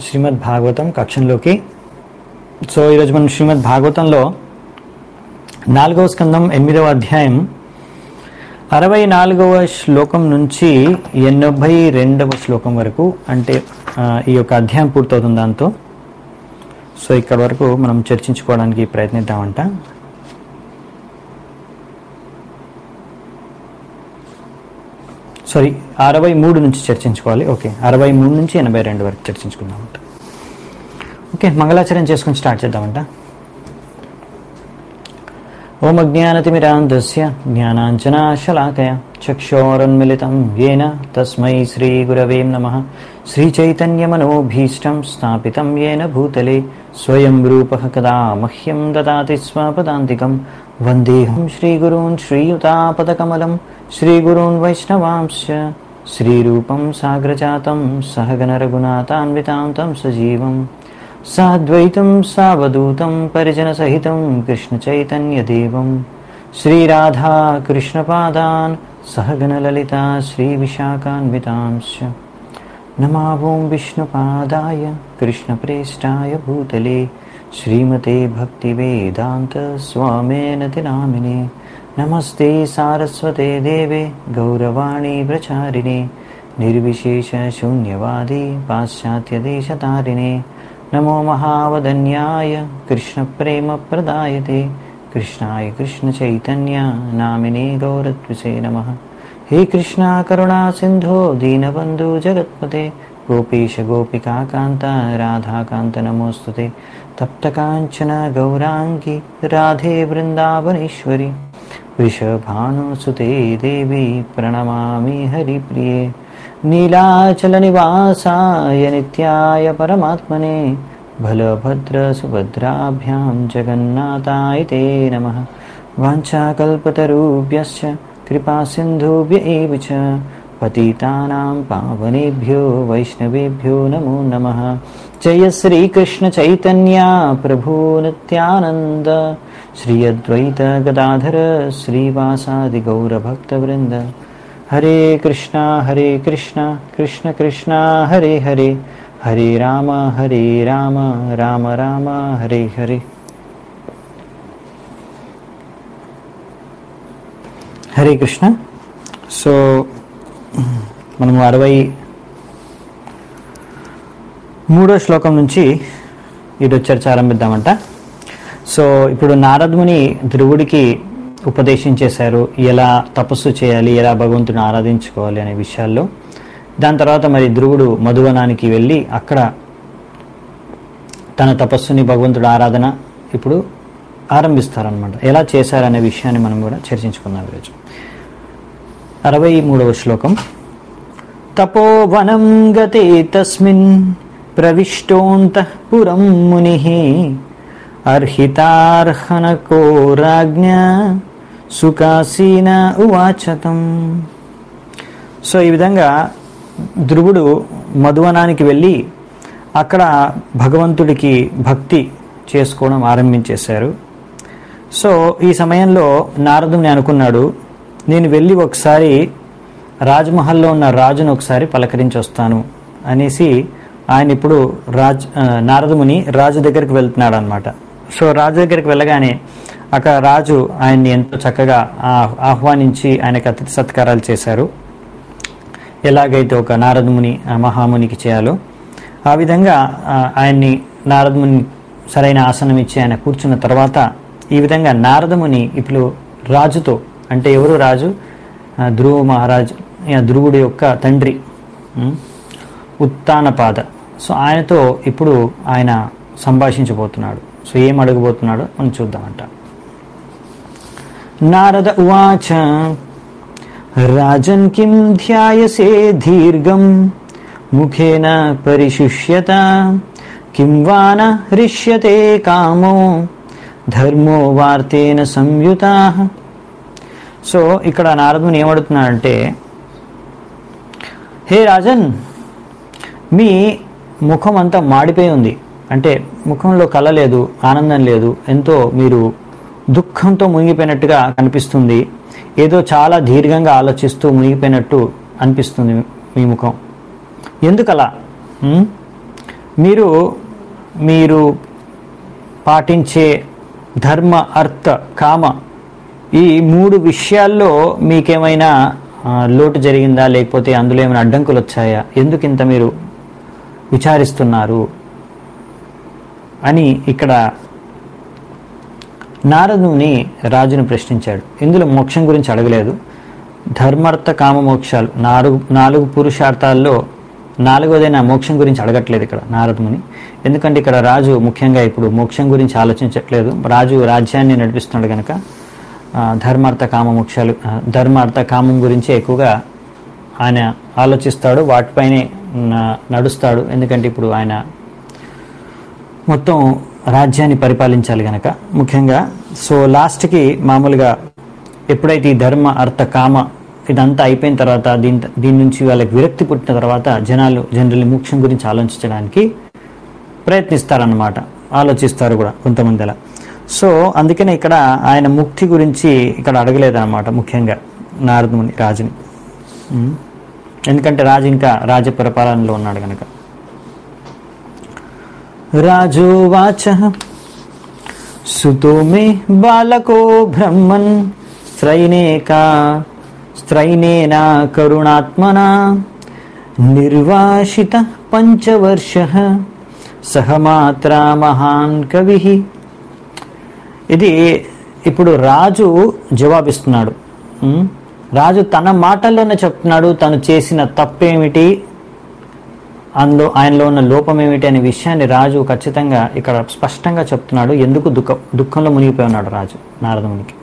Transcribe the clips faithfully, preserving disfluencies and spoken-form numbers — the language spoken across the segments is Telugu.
శ్రీమద్ భాగవతం కక్షంలోకి. సో ఈరోజు మనం శ్రీమద్ భాగవతంలో నాలుగవ స్కందం ఎనిమిదవ అధ్యాయం అరవై నాలుగవ శ్లోకం నుంచి ఎనభై రెండవ శ్లోకం వరకు, అంటే ఈ యొక్క అధ్యాయం పూర్తవుతుంది దాంతో. సో ఇక్కడ వరకు మనం చర్చించుకోవడానికి ప్రయత్నిద్దామంట. సారీ అరవై మూడు నుంచి చర్చించుకోవాలి. ఓకే, అరవై మూడు నుంచి ఎనభై రెండు వరకు చర్చించుకుందామంట. ఓకే, మంగళాచరణ చేసుకుని స్టార్ట్ చేద్దామంట. ఓం అజ్ఞానతిమిరాంధస్య జ్ఞానాంజనాశలాకయ చక్షోరున్మిళితం యేన తస్మై శ్రీగురవే నమః. శ్రీచైతన్యమనోభీష్టం స్థాపితం యేన భూతలే స్వయం రూపః కదా మహ్యం దదాతి స్వపదాంతికం. వందేహం శ్రీగురూన్ శ్రీయుతాపదకమలం శ్రీగురూన్ వైష్ణవాంశ్చ శ్రీరూపం సాగ్రజాతం సహగణ రఘునాథాన్వితాం తం సజీవం సాద్వైతం సావధూతం పరిజన సహితం కృష్ణ చైతన్య దేవం శ్రీరాధా కృష్ణపాదాన్ సహగణ లలితా శ్రీ విశాఖాన్వితాంశ్చ. నమావోం విష్ణుపాదాయ కృష్ణప్రేష్టాయ భూతలే శ్రీమతే భక్తివేదాంత స్వామినతి నామినే. నమస్తే సారస్వతే దేవే గౌరవాణి ప్రచారిణే నిర్విశేష శూన్యవాది పాశ్చాత్యదేశతారిణే. నమో మహావదన్యాయ కృష్ణ ప్రేమ ప్రదాయతే కృష్ణాయ కృష్ణ చైతన్య నామినే గౌరత్విసే నమః. హే కృష్ణ కరుణా సింధో దీనబంధు జగత్పతే గోపీశ గోపికా కాంత రాధాకాంత నమోస్తుతే. తప్త కాంచన గౌరాంగి రాధే బృందావనేశ్వరి వృషభానుసుతే దేవి ప్రణమామి హరిప్రియే. నీలాచల నివాసాయ నిత్యాయ పరమాత్మనే బలభద్ర సుభద్రాభ్యాం జగన్నాథాయ తే నమః. వాంఛాకల్పతరుభ్యశ్చ కృపా సింధుభ్య ఏవ చ పతితానాం పావనేభ్యో వైష్ణవేభ్యో నమో నమః. జయ శ్రీకృష్ణ చైతన్య ప్రభు నిత్యానంద శ్రీ అద్వైత గదాధర శ్రీవాసాది గౌరభక్తవృంద. హరే కృష్ణ హరే కృష్ణ కృష్ణ కృష్ణ హరే హరే హరే రామ హరే రామ రామ రామ హరే హరే. హరే కృష్ణ. సో మనము అరవై మూడో శ్లోకం నుంచి ఈరోజు చర్చ ఆరంభిద్దామంట. సో ఇప్పుడు నారదుని ధ్రువుడికి ఉపదేశం చేశారు, ఎలా తపస్సు చేయాలి, ఎలా భగవంతుని ఆరాధించుకోవాలి అనే విషయాల్లో. దాని తర్వాత మరి ధ్రువుడు మధువనానికి వెళ్ళి అక్కడ తన తపస్సుని భగవంతుడి ఆరాధన ఇప్పుడు ఆరంభిస్తారనమాట. ఎలా చేశారనే విషయాన్ని మనం కూడా చర్చించుకుందాం ఈరోజు. అరవై మూడవ శ్లోకం. తపోవనం గతే తస్మిన్ ప్రవిష్టోంతః పురం మునిః అర్హితార్హనకో రాజ్ఞ సుఖాసీన ఉవాచతం. సో ఈ విధంగా ధ్రువుడు మధువనానికి వెళ్ళి అక్కడ భగవంతుడికి భక్తి చేసుకోవడం ఆరంభించేశారు. సో ఈ సమయంలో నారదుని అనుకున్నాడు, నేను వెళ్ళి ఒకసారి రాజ్మహల్లో ఉన్న రాజును ఒకసారి పలకరించి వస్తాను అనేసి ఆయన ఇప్పుడు రాజ్ నారదుముని రాజు దగ్గరికి వెళ్తున్నాడు అనమాట. సో రాజు దగ్గరికి వెళ్ళగానే అక్కడ రాజు ఆయన్ని ఎంతో చక్కగా ఆహ్వానించి ఆయనకు అతిథి సత్కారాలు చేశారు. ఎలాగైతే ఒక నారదముని మహామునికి చేయాలో ఆ విధంగా ఆయన్ని నారదముని సరైన ఆసనం ఇచ్చి ఆయన కూర్చున్న తర్వాత ఈ విధంగా నారదముని ఇప్పుడు రాజుతో, అంటే ఎవరు రాజు, ధ్రువ మహారాజు, ధ్రువుడి యొక్క తండ్రి ఉత్తానపాద. సో ఆయనతో ఇప్పుడు ఆయన సంభాషించబోతున్నాడు. సో ఏం అడగబోతున్నాడో మనం చూద్దామంట. నారద ఉవాచ రాజన్ కిం ధ్యాయసే దీర్ఘం ముఖేన పరిశుష్యత కిం వాన హృష్యతే కామో ధర్మో వార్తేన సంయుతాః. సో ఇక్కడ నారదుని ఏమడుతున్నాడంటే, హే రాజన్, మీ ముఖం అంతా మాడిపోయి ఉంది, అంటే ముఖంలో కళ లేదు, ఆనందం లేదు, ఎంతో మీరు దుఃఖంతో మునిగిపోయినట్టుగా కనిపిస్తుంది, ఏదో చాలా దీర్ఘంగా ఆలోచిస్తూ మునిగిపోయినట్టు అనిపిస్తుంది మీ ముఖం. ఎందుకలా? మీరు మీరు పాటించే ధర్మ అర్థ కామ ఈ మూడు విషయాల్లో మీకేమైనా లోటు జరిగిందా, లేకపోతే అందులో ఏమైనా అడ్డంకులు వచ్చాయా, ఎందుకు ఇంత మీరు విచారిస్తున్నారు అని ఇక్కడ నారదుని రాజును ప్రశ్నించాడు. ఇందులో మోక్షం గురించి అడగలేదు. ధర్మార్థ కామ మోక్షాలు నాలుగు నాలుగు పురుషార్థాల్లో నాలుగోదైన మోక్షం గురించి అడగట్లేదు ఇక్కడ నారదుని. ఎందుకంటే ఇక్కడ రాజు ముఖ్యంగా ఇప్పుడు మోక్షం గురించి ఆలోచించట్లేదు. రాజు రాజ్యాన్ని నడిపిస్తున్నాడు కనుక ధర్మార్థ కామ మోక్షాలు ధర్మార్థ కామం గురించి ఎక్కువగా ఆయన ఆలోచిస్తాడు, వాటిపైనే నడుస్తాడు. ఎందుకంటే ఇప్పుడు ఆయన మొత్తం రాజ్యాన్ని పరిపాలించాలి కనుక ముఖ్యంగా. సో లాస్ట్కి మామూలుగా ఎప్పుడైతే ఈ ధర్మ అర్థ కామ ఇదంతా అయిపోయిన తర్వాత దీని దీని నుంచి వాళ్ళకి విరక్తి పుట్టిన తర్వాత జనాలు జనరల్లీ మోక్షం గురించి ఆలోచించడానికి ప్రయత్నిస్తారన్నమాట, ఆలోచిస్తారు కూడా కొంతమంది అలా. సో అందుకనే ఇక్కడ ఆయన ముక్తి గురించి ఇక్కడ అడగలేదన్నమాట ముఖ్యంగా నారదుని రాజుని. ఎందుకంటే రాజు ఇంకా రాజ్య పరిపాలనలో ఉన్నాడు కనుక. రాజోవాచ సుతో మే బాలకో బ్రహ్మన్ స్త్రైనేకా స్త్రైనేన కరుణాత్మనా నిర్వాసిత పంచవర్షః సహమాత్రా మహాన్ కవి. ఇది ఇప్పుడు రాజు జవాబిస్తున్నాడు. రాజు తన మాటల్లోనే చెప్తున్నాడు తను చేసిన తప్పేమిటి, అందులో ఆయనలో ఉన్న లోపం ఏమిటి అనే విషయాన్ని రాజు ఖచ్చితంగా ఇక్కడ స్పష్టంగా చెప్తున్నాడు. ఎందుకు దుఃఖ దుఃఖంలో మునిగిపోయి ఉన్నాడు రాజు నారదమునికి.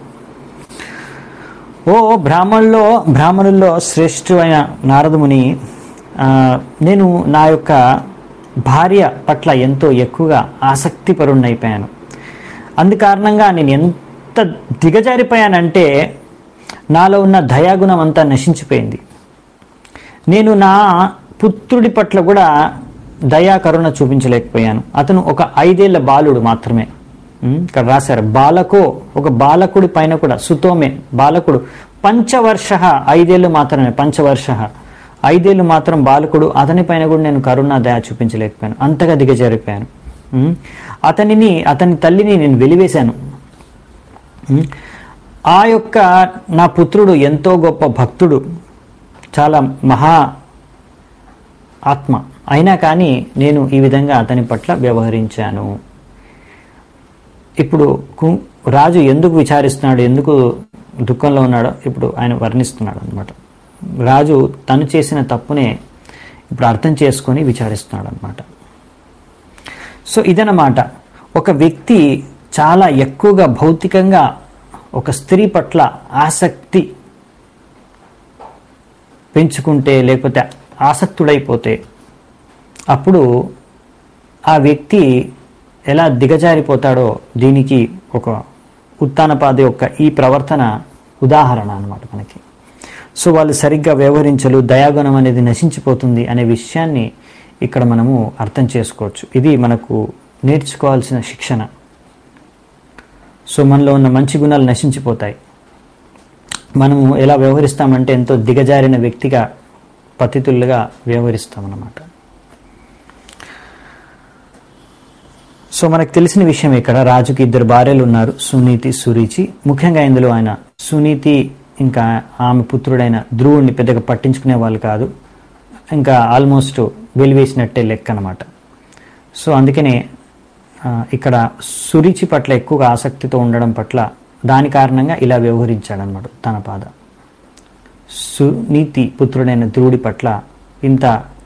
ఓ బ్రాహ్మణుల్లో బ్రాహ్మణుల్లో శ్రేష్ఠుడైన నారదముని, నేను నా యొక్క భార్య పట్ల ఎంతో ఎక్కువగా ఆసక్తిపరుణ్ణైపోయాను. అందుకారణంగా నేను ఎంత దిగజారిపోయానంటే నాలో ఉన్న దయాగుణం అంతా నశించిపోయింది. నేను నా పుత్రుడి పట్ల కూడా దయా కరుణ చూపించలేకపోయాను. అతను ఒక ఐదేళ్ల బాలుడు మాత్రమే. ఇక్కడ రాశారు బాలకో, ఒక బాలకుడి పైన కూడా సుతోమే బాలకుడు, పంచవర్ష ఐదేళ్ళు మాత్రమే, పంచవర్ష ఐదేళ్ళు మాత్రం బాలకుడు, అతని పైన కూడా నేను కరుణ దయ చూపించలేకపోయాను, అంతగా దిగజారిపోయాను. అతనిని అతని తల్లిని నేను వెలివేశాను. ఆ యొక్క నా పుత్రుడు ఎంతో గొప్ప భక్తుడు, చాలా మహా ఆత్మ, అయినా కానీ నేను ఈ విధంగా అతని పట్ల వ్యవహరించాను. ఇప్పుడు రాజు ఎందుకు విచారిస్తున్నాడు, ఎందుకు దుఃఖంలో ఉన్నాడో ఇప్పుడు ఆయన వర్ణిస్తున్నాడు అనమాట. రాజు తను చేసిన తప్పునే ఇప్పుడు అర్థం చేసుకొని విచారిస్తున్నాడు అనమాట. సో ఇదన్నమాట, ఒక వ్యక్తి చాలా ఎక్కువగా భౌతికంగా ఒక స్త్రీ పట్ల ఆసక్తి పెంచుకుంటే, లేకపోతే ఆసక్తుడైపోతే, అప్పుడు ఆ వ్యక్తి ఎలా దిగజారిపోతాడో దీనికి ఒక ఉత్తానపాద యొక్క ఈ ప్రవర్తన ఉదాహరణ అన్నమాట మనకి. సో వాళ్ళు సరిగ్గా వ్యవహరించలు, దయాగుణం అనేది నశించిపోతుంది అనే విషయాన్ని ఇక్కడ మనము అర్థం చేసుకోవచ్చు. ఇది మనకు నేర్చుకోవాల్సిన శిక్షణ. సో మనలో ఉన్న మంచి గుణాలు నశించిపోతాయి. మనము ఎలా వ్యవహరిస్తామంటే ఎంతో దిగజారిన వ్యక్తిగా, పతితులుగా వ్యవహరిస్తామన్నమాట. సో మనకు తెలిసిన విషయం ఇక్కడ, రాజుకి ఇద్దరు భార్యలు ఉన్నారు, సునీతి సురుచి. ముఖ్యంగా ఇందులో ఆయన సునీతి ఇంకా ఆమె పుత్రుడైన ధ్రువుడిని పెద్దగా పట్టించుకునే వాళ్ళు కాదు, ఇంకా ఆల్మోస్ట్ వెలివేసినట్టే లెక్క అనమాట. సో అందుకనే ఇక్కడ సురుచి పట్ల ఎక్కువగా ఆసక్తితో ఉండడం పట్ల దాని కారణంగా ఇలా వ్యవహరించాడనమాట తన పాద. సునీతి పుత్రుడైన ధ్రువుడి పట్ల ఇంత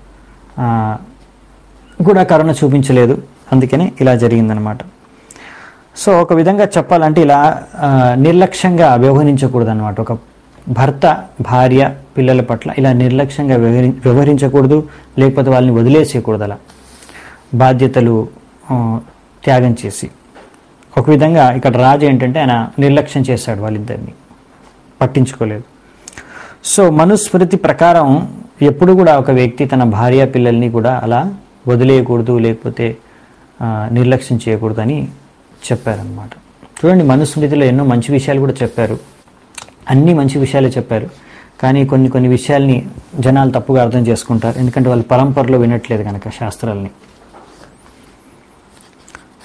కూడా కరుణ చూపించలేదు, అందుకనే ఇలా జరిగిందనమాట. సో ఒక విధంగా చెప్పాలంటే ఇలా నిర్లక్ష్యంగా వ్యవహరించకూడదు అనమాట. ఒక భర్త భార్య పిల్లల పట్ల ఇలా నిర్లక్ష్యంగా వ్యవహరి వ్యవహరించకూడదు లేకపోతే వాళ్ళని వదిలేసేయకూడదు. అలా బాధ్యతలు త్యాగం చేసి, ఒక విధంగా ఇక్కడ రాజు ఏంటంటే ఆయన నిర్లక్ష్యం చేశాడు, వాళ్ళిద్దరిని పట్టించుకోలేదు. సో మనుస్మృతి ప్రకారం ఎప్పుడు కూడా ఒక వ్యక్తి తన భార్య పిల్లల్ని కూడా అలా వదిలేయకూడదు లేకపోతే నిర్లక్ష్యం చేయకూడదు అని చెప్పారనమాట. చూడండి, మనుస్మృతిలో ఎన్నో మంచి విషయాలు కూడా చెప్పారు, అన్ని మంచి విషయాలే చెప్పారు. కానీ కొన్ని కొన్ని విషయాల్ని జనాలు తప్పుగా అర్థం చేసుకుంటారు, ఎందుకంటే వాళ్ళు పరంపరలో వినట్లేదు కనుక శాస్త్రాలని.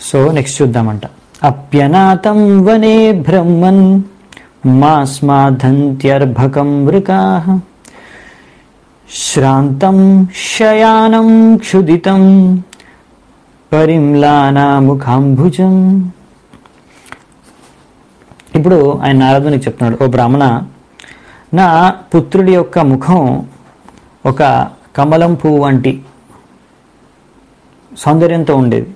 సో నెక్స్ట్ చూద్దామంట. అప్యనాథం వనే బ్రహ్మన్ మాస్మాధంత్యర్భకం వృకాః శ్రాంతం శయానం క్షుదితం పరిమ్లానా ముఖాంభుజం. ఇప్పుడు ఆయన నారదునికి చెప్తున్నాడు, ఓ బ్రాహ్మణ, నా పుత్రుడి యొక్క ముఖం ఒక కమలం పువ్వు వంటి సౌందర్యంతో ఉండేది.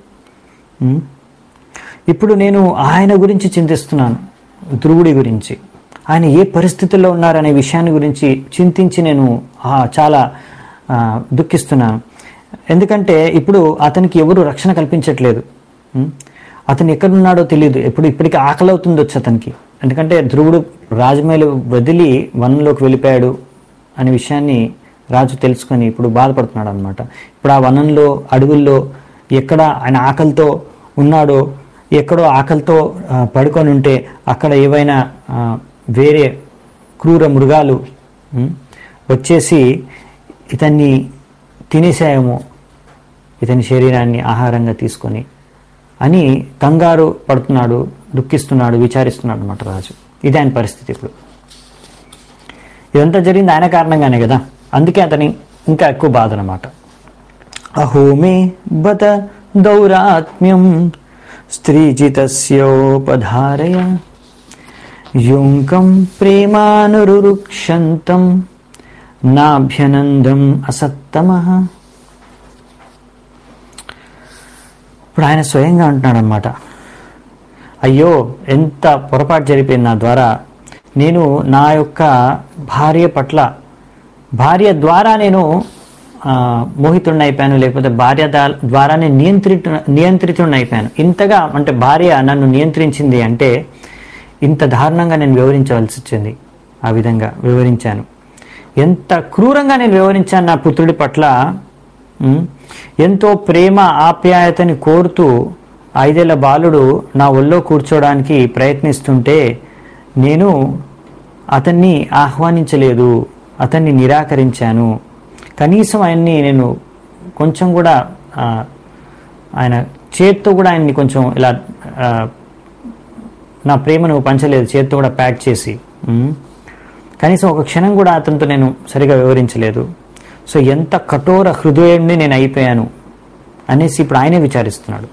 ఇప్పుడు నేను ఆయన గురించి చింతిస్తున్నాను, ధ్రువుడి గురించి. ఆయన ఏ పరిస్థితుల్లో ఉన్నారనే విషయాన్ని గురించి చింతించి నేను చాలా దుఃఖిస్తున్నాను. ఎందుకంటే ఇప్పుడు అతనికి ఎవరు రక్షణ కల్పించట్లేదు. అతను ఎక్కడున్నాడో తెలియదు. ఎప్పుడు ఇప్పటికీ ఆకలి అవుతుంది వచ్చి అతనికి. ఎందుకంటే ధ్రువుడు రాజమహల్ వదిలి వనంలోకి వెళ్ళిపోయాడు అనే విషయాన్ని రాజు తెలుసుకొని ఇప్పుడు బాధపడుతున్నాడు అనమాట. ఇప్పుడు ఆ వనంలో అడవుల్లో ఎక్కడ ఆయన ఆకలితో ఉన్నాడో, ఎక్కడో ఆకలితో పడుకొని ఉంటే అక్కడ ఏవైనా వేరే క్రూర మృగాలు వచ్చేసి ఇతన్ని తినేసాయేమో, ఇతని శరీరాన్ని ఆహారంగా తీసుకొని అని కంగారు పడుతున్నాడు, దుఃఖిస్తున్నాడు, విచారిస్తున్నాడు అనమాట రాజు. ఇది ఆయన పరిస్థితి. ఇప్పుడు ఇదంతా జరిగింది ఆయన కారణంగానే కదా, అందుకే అతని ఇంకా ఎక్కువ బాధ అనమాట. అహోమే బత దౌరాత్మ్యం స్త్రీజితస్యోపధారయ యోంకం ప్రేమానురుక్షంతం నాభ్యనందం అసత్తమః. ఇప్పుడు ఆయన స్వయంగా అంటున్నాడు అనమాట, అయ్యో ఎంత పొరపాటు జరిపోయింది నా ద్వారా. నేను నా యొక్క భార్య పట్ల, భార్య ద్వారా నేను మోహితుడిని అయిపోయాను, లేకపోతే భార్య ద్వారానే నియంత్రిత నియంత్రితుడిని అయిపోయాను. ఇంతగా అంటే భార్య నన్ను నియంత్రించింది అంటే ఇంత దారుణంగా నేను వివరించవలసి వచ్చింది. ఆ విధంగా వివరించాను. ఎంత క్రూరంగా నేను వివరించాను నా పుత్రుడి పట్ల. ఎంతో ప్రేమ ఆప్యాయతని కోరుతూ ఐదేళ్ల బాలుడు నా ఒళ్ళో కూర్చోడానికి ప్రయత్నిస్తుంటే నేను అతన్ని ఆహ్వానించలేదు, అతన్ని నిరాకరించాను. కనీసం ఆయన్ని నేను కొంచెం కూడా ఆయన చేత్తో కూడా ఆయన్ని కొంచెం ఇలా నా ప్రేమను పంచలేదు, చేత్తో కూడా ప్యాక్ చేసి. కనీసం ఒక క్షణం కూడా అతనితో నేను సరిగా వివరించలేదు. సో ఎంత కఠోర హృదయాన్ని నేను అయిపోయాను అనేసి ఇప్పుడు ఆయనే విచారిస్తున్నాడు.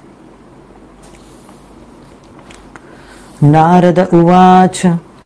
నారద ఉవాచ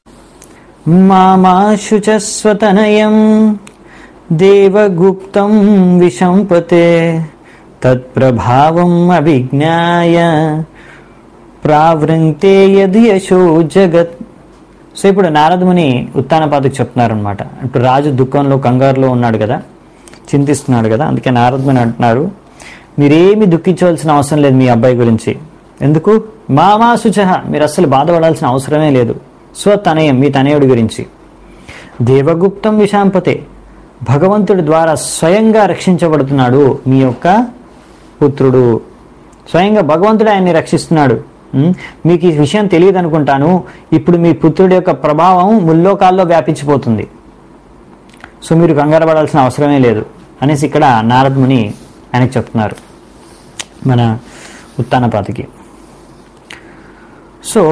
మామాశుచ స్వతనయం దేవగుప్తం విశంపతే తత్ప్రభావం అభిజ్ఞాయ ప్రావృంతే యద్ యశో జగత్. సో ఇప్పుడు నారదముని ఉత్తానపాదుకు చెప్తున్నారనమాట. ఇప్పుడు రాజు దుఃఖంలో కంగారులో ఉన్నాడు కదా, చింతిస్తున్నాడు కదా, అందుకే నారదముని అంటున్నారు, మీరేమి దుఃఖించవలసిన అవసరం లేదు మీ అబ్బాయి గురించి. ఎందుకు? మామా శుచః, మీరు అస్సలు బాధపడాల్సిన అవసరమే లేదు. స్వతనయం, మీ తనయుడి గురించి. దేవగుప్తం విశాంపతే, భగవంతుడి ద్వారా స్వయంగా రక్షించబడుతున్నాడు మీ యొక్క పుత్రుడు. స్వయంగా భగవంతుడు ఆయన్ని రక్షిస్తున్నాడు. మీకు ఈ విషయం తెలియదు అనుకుంటాను. ఇప్పుడు మీ పుత్రుడి యొక్క ప్రభావం ముల్లోకాల్లో వ్యాపించిపోతుంది. సో మీరు కంగారు పడాల్సిన అవసరమే లేదు అనేసి ఇక్కడ నారదముని ఆయనకు చెప్తున్నారు, మన ఉత్తానపాతికి. సో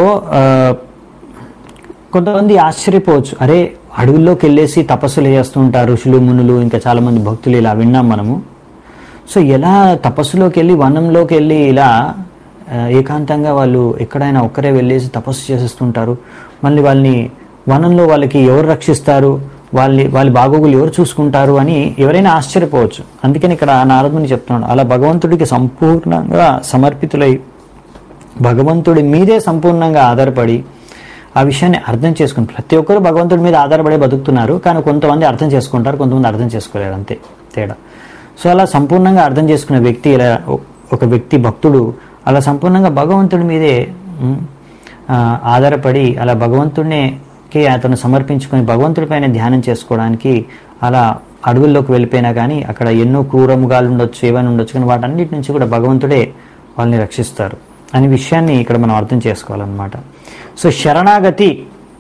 కొంతమంది ఆశ్చర్యపోవచ్చు, అరే అడవుల్లోకి వెళ్ళేసి తపస్సులు చేస్తూ ఉంటారు ఋషులు మునులు, ఇంకా చాలామంది భక్తులు, ఇలా విన్నాం మనము. సో ఎలా తపస్సులోకి వెళ్ళి వనంలోకి వెళ్ళి ఇలా ఏకాంతంగా వాళ్ళు ఎక్కడైనా ఒక్కరే వెళ్ళేసి తపస్సు చేసేస్తుంటారు. మళ్ళీ వాళ్ళని వనంలో వాళ్ళకి ఎవరు రక్షిస్తారు, వాళ్ళ వాళ్ళ బాగోగులు ఎవరు చూసుకుంటారు అని ఎవరైనా ఆశ్చర్యపోవచ్చు. అందుకని ఇక్కడ నారదుని చెప్తున్నాడు, అలా భగవంతుడికి సంపూర్ణంగా సమర్పితులై భగవంతుడి మీదే సంపూర్ణంగా ఆధారపడి ఆ విషయాన్ని అర్థం చేసుకుని, ప్రతి ఒక్కరు భగవంతుడి మీద ఆధారపడి బతుకుతున్నారు, కానీ కొంతమంది అర్థం చేసుకుంటారు, కొంతమంది అర్థం చేసుకోలేరు, అంతే తేడా. సో అలా సంపూర్ణంగా అర్థం చేసుకునే వ్యక్తి, ఇలా ఒక వ్యక్తి భక్తుడు అలా సంపూర్ణంగా భగవంతుడి మీదే ఆధారపడి అలా భగవంతుడికి అతను సమర్పించుకొని భగవంతుడిపైన ధ్యానం చేసుకోవడానికి అలా అడవుల్లోకి వెళ్ళిపోయినా కానీ అక్కడ ఎన్నో క్రూరముగాలు ఉండొచ్చు, ఏమైనా ఉండొచ్చు, కానీ వాటన్నిటి నుంచి కూడా భగవంతుడే వాళ్ళని రక్షిస్తారు అనే విషయాన్ని ఇక్కడ మనం అర్థం చేసుకోవాలన్నమాట. సో శరణాగతి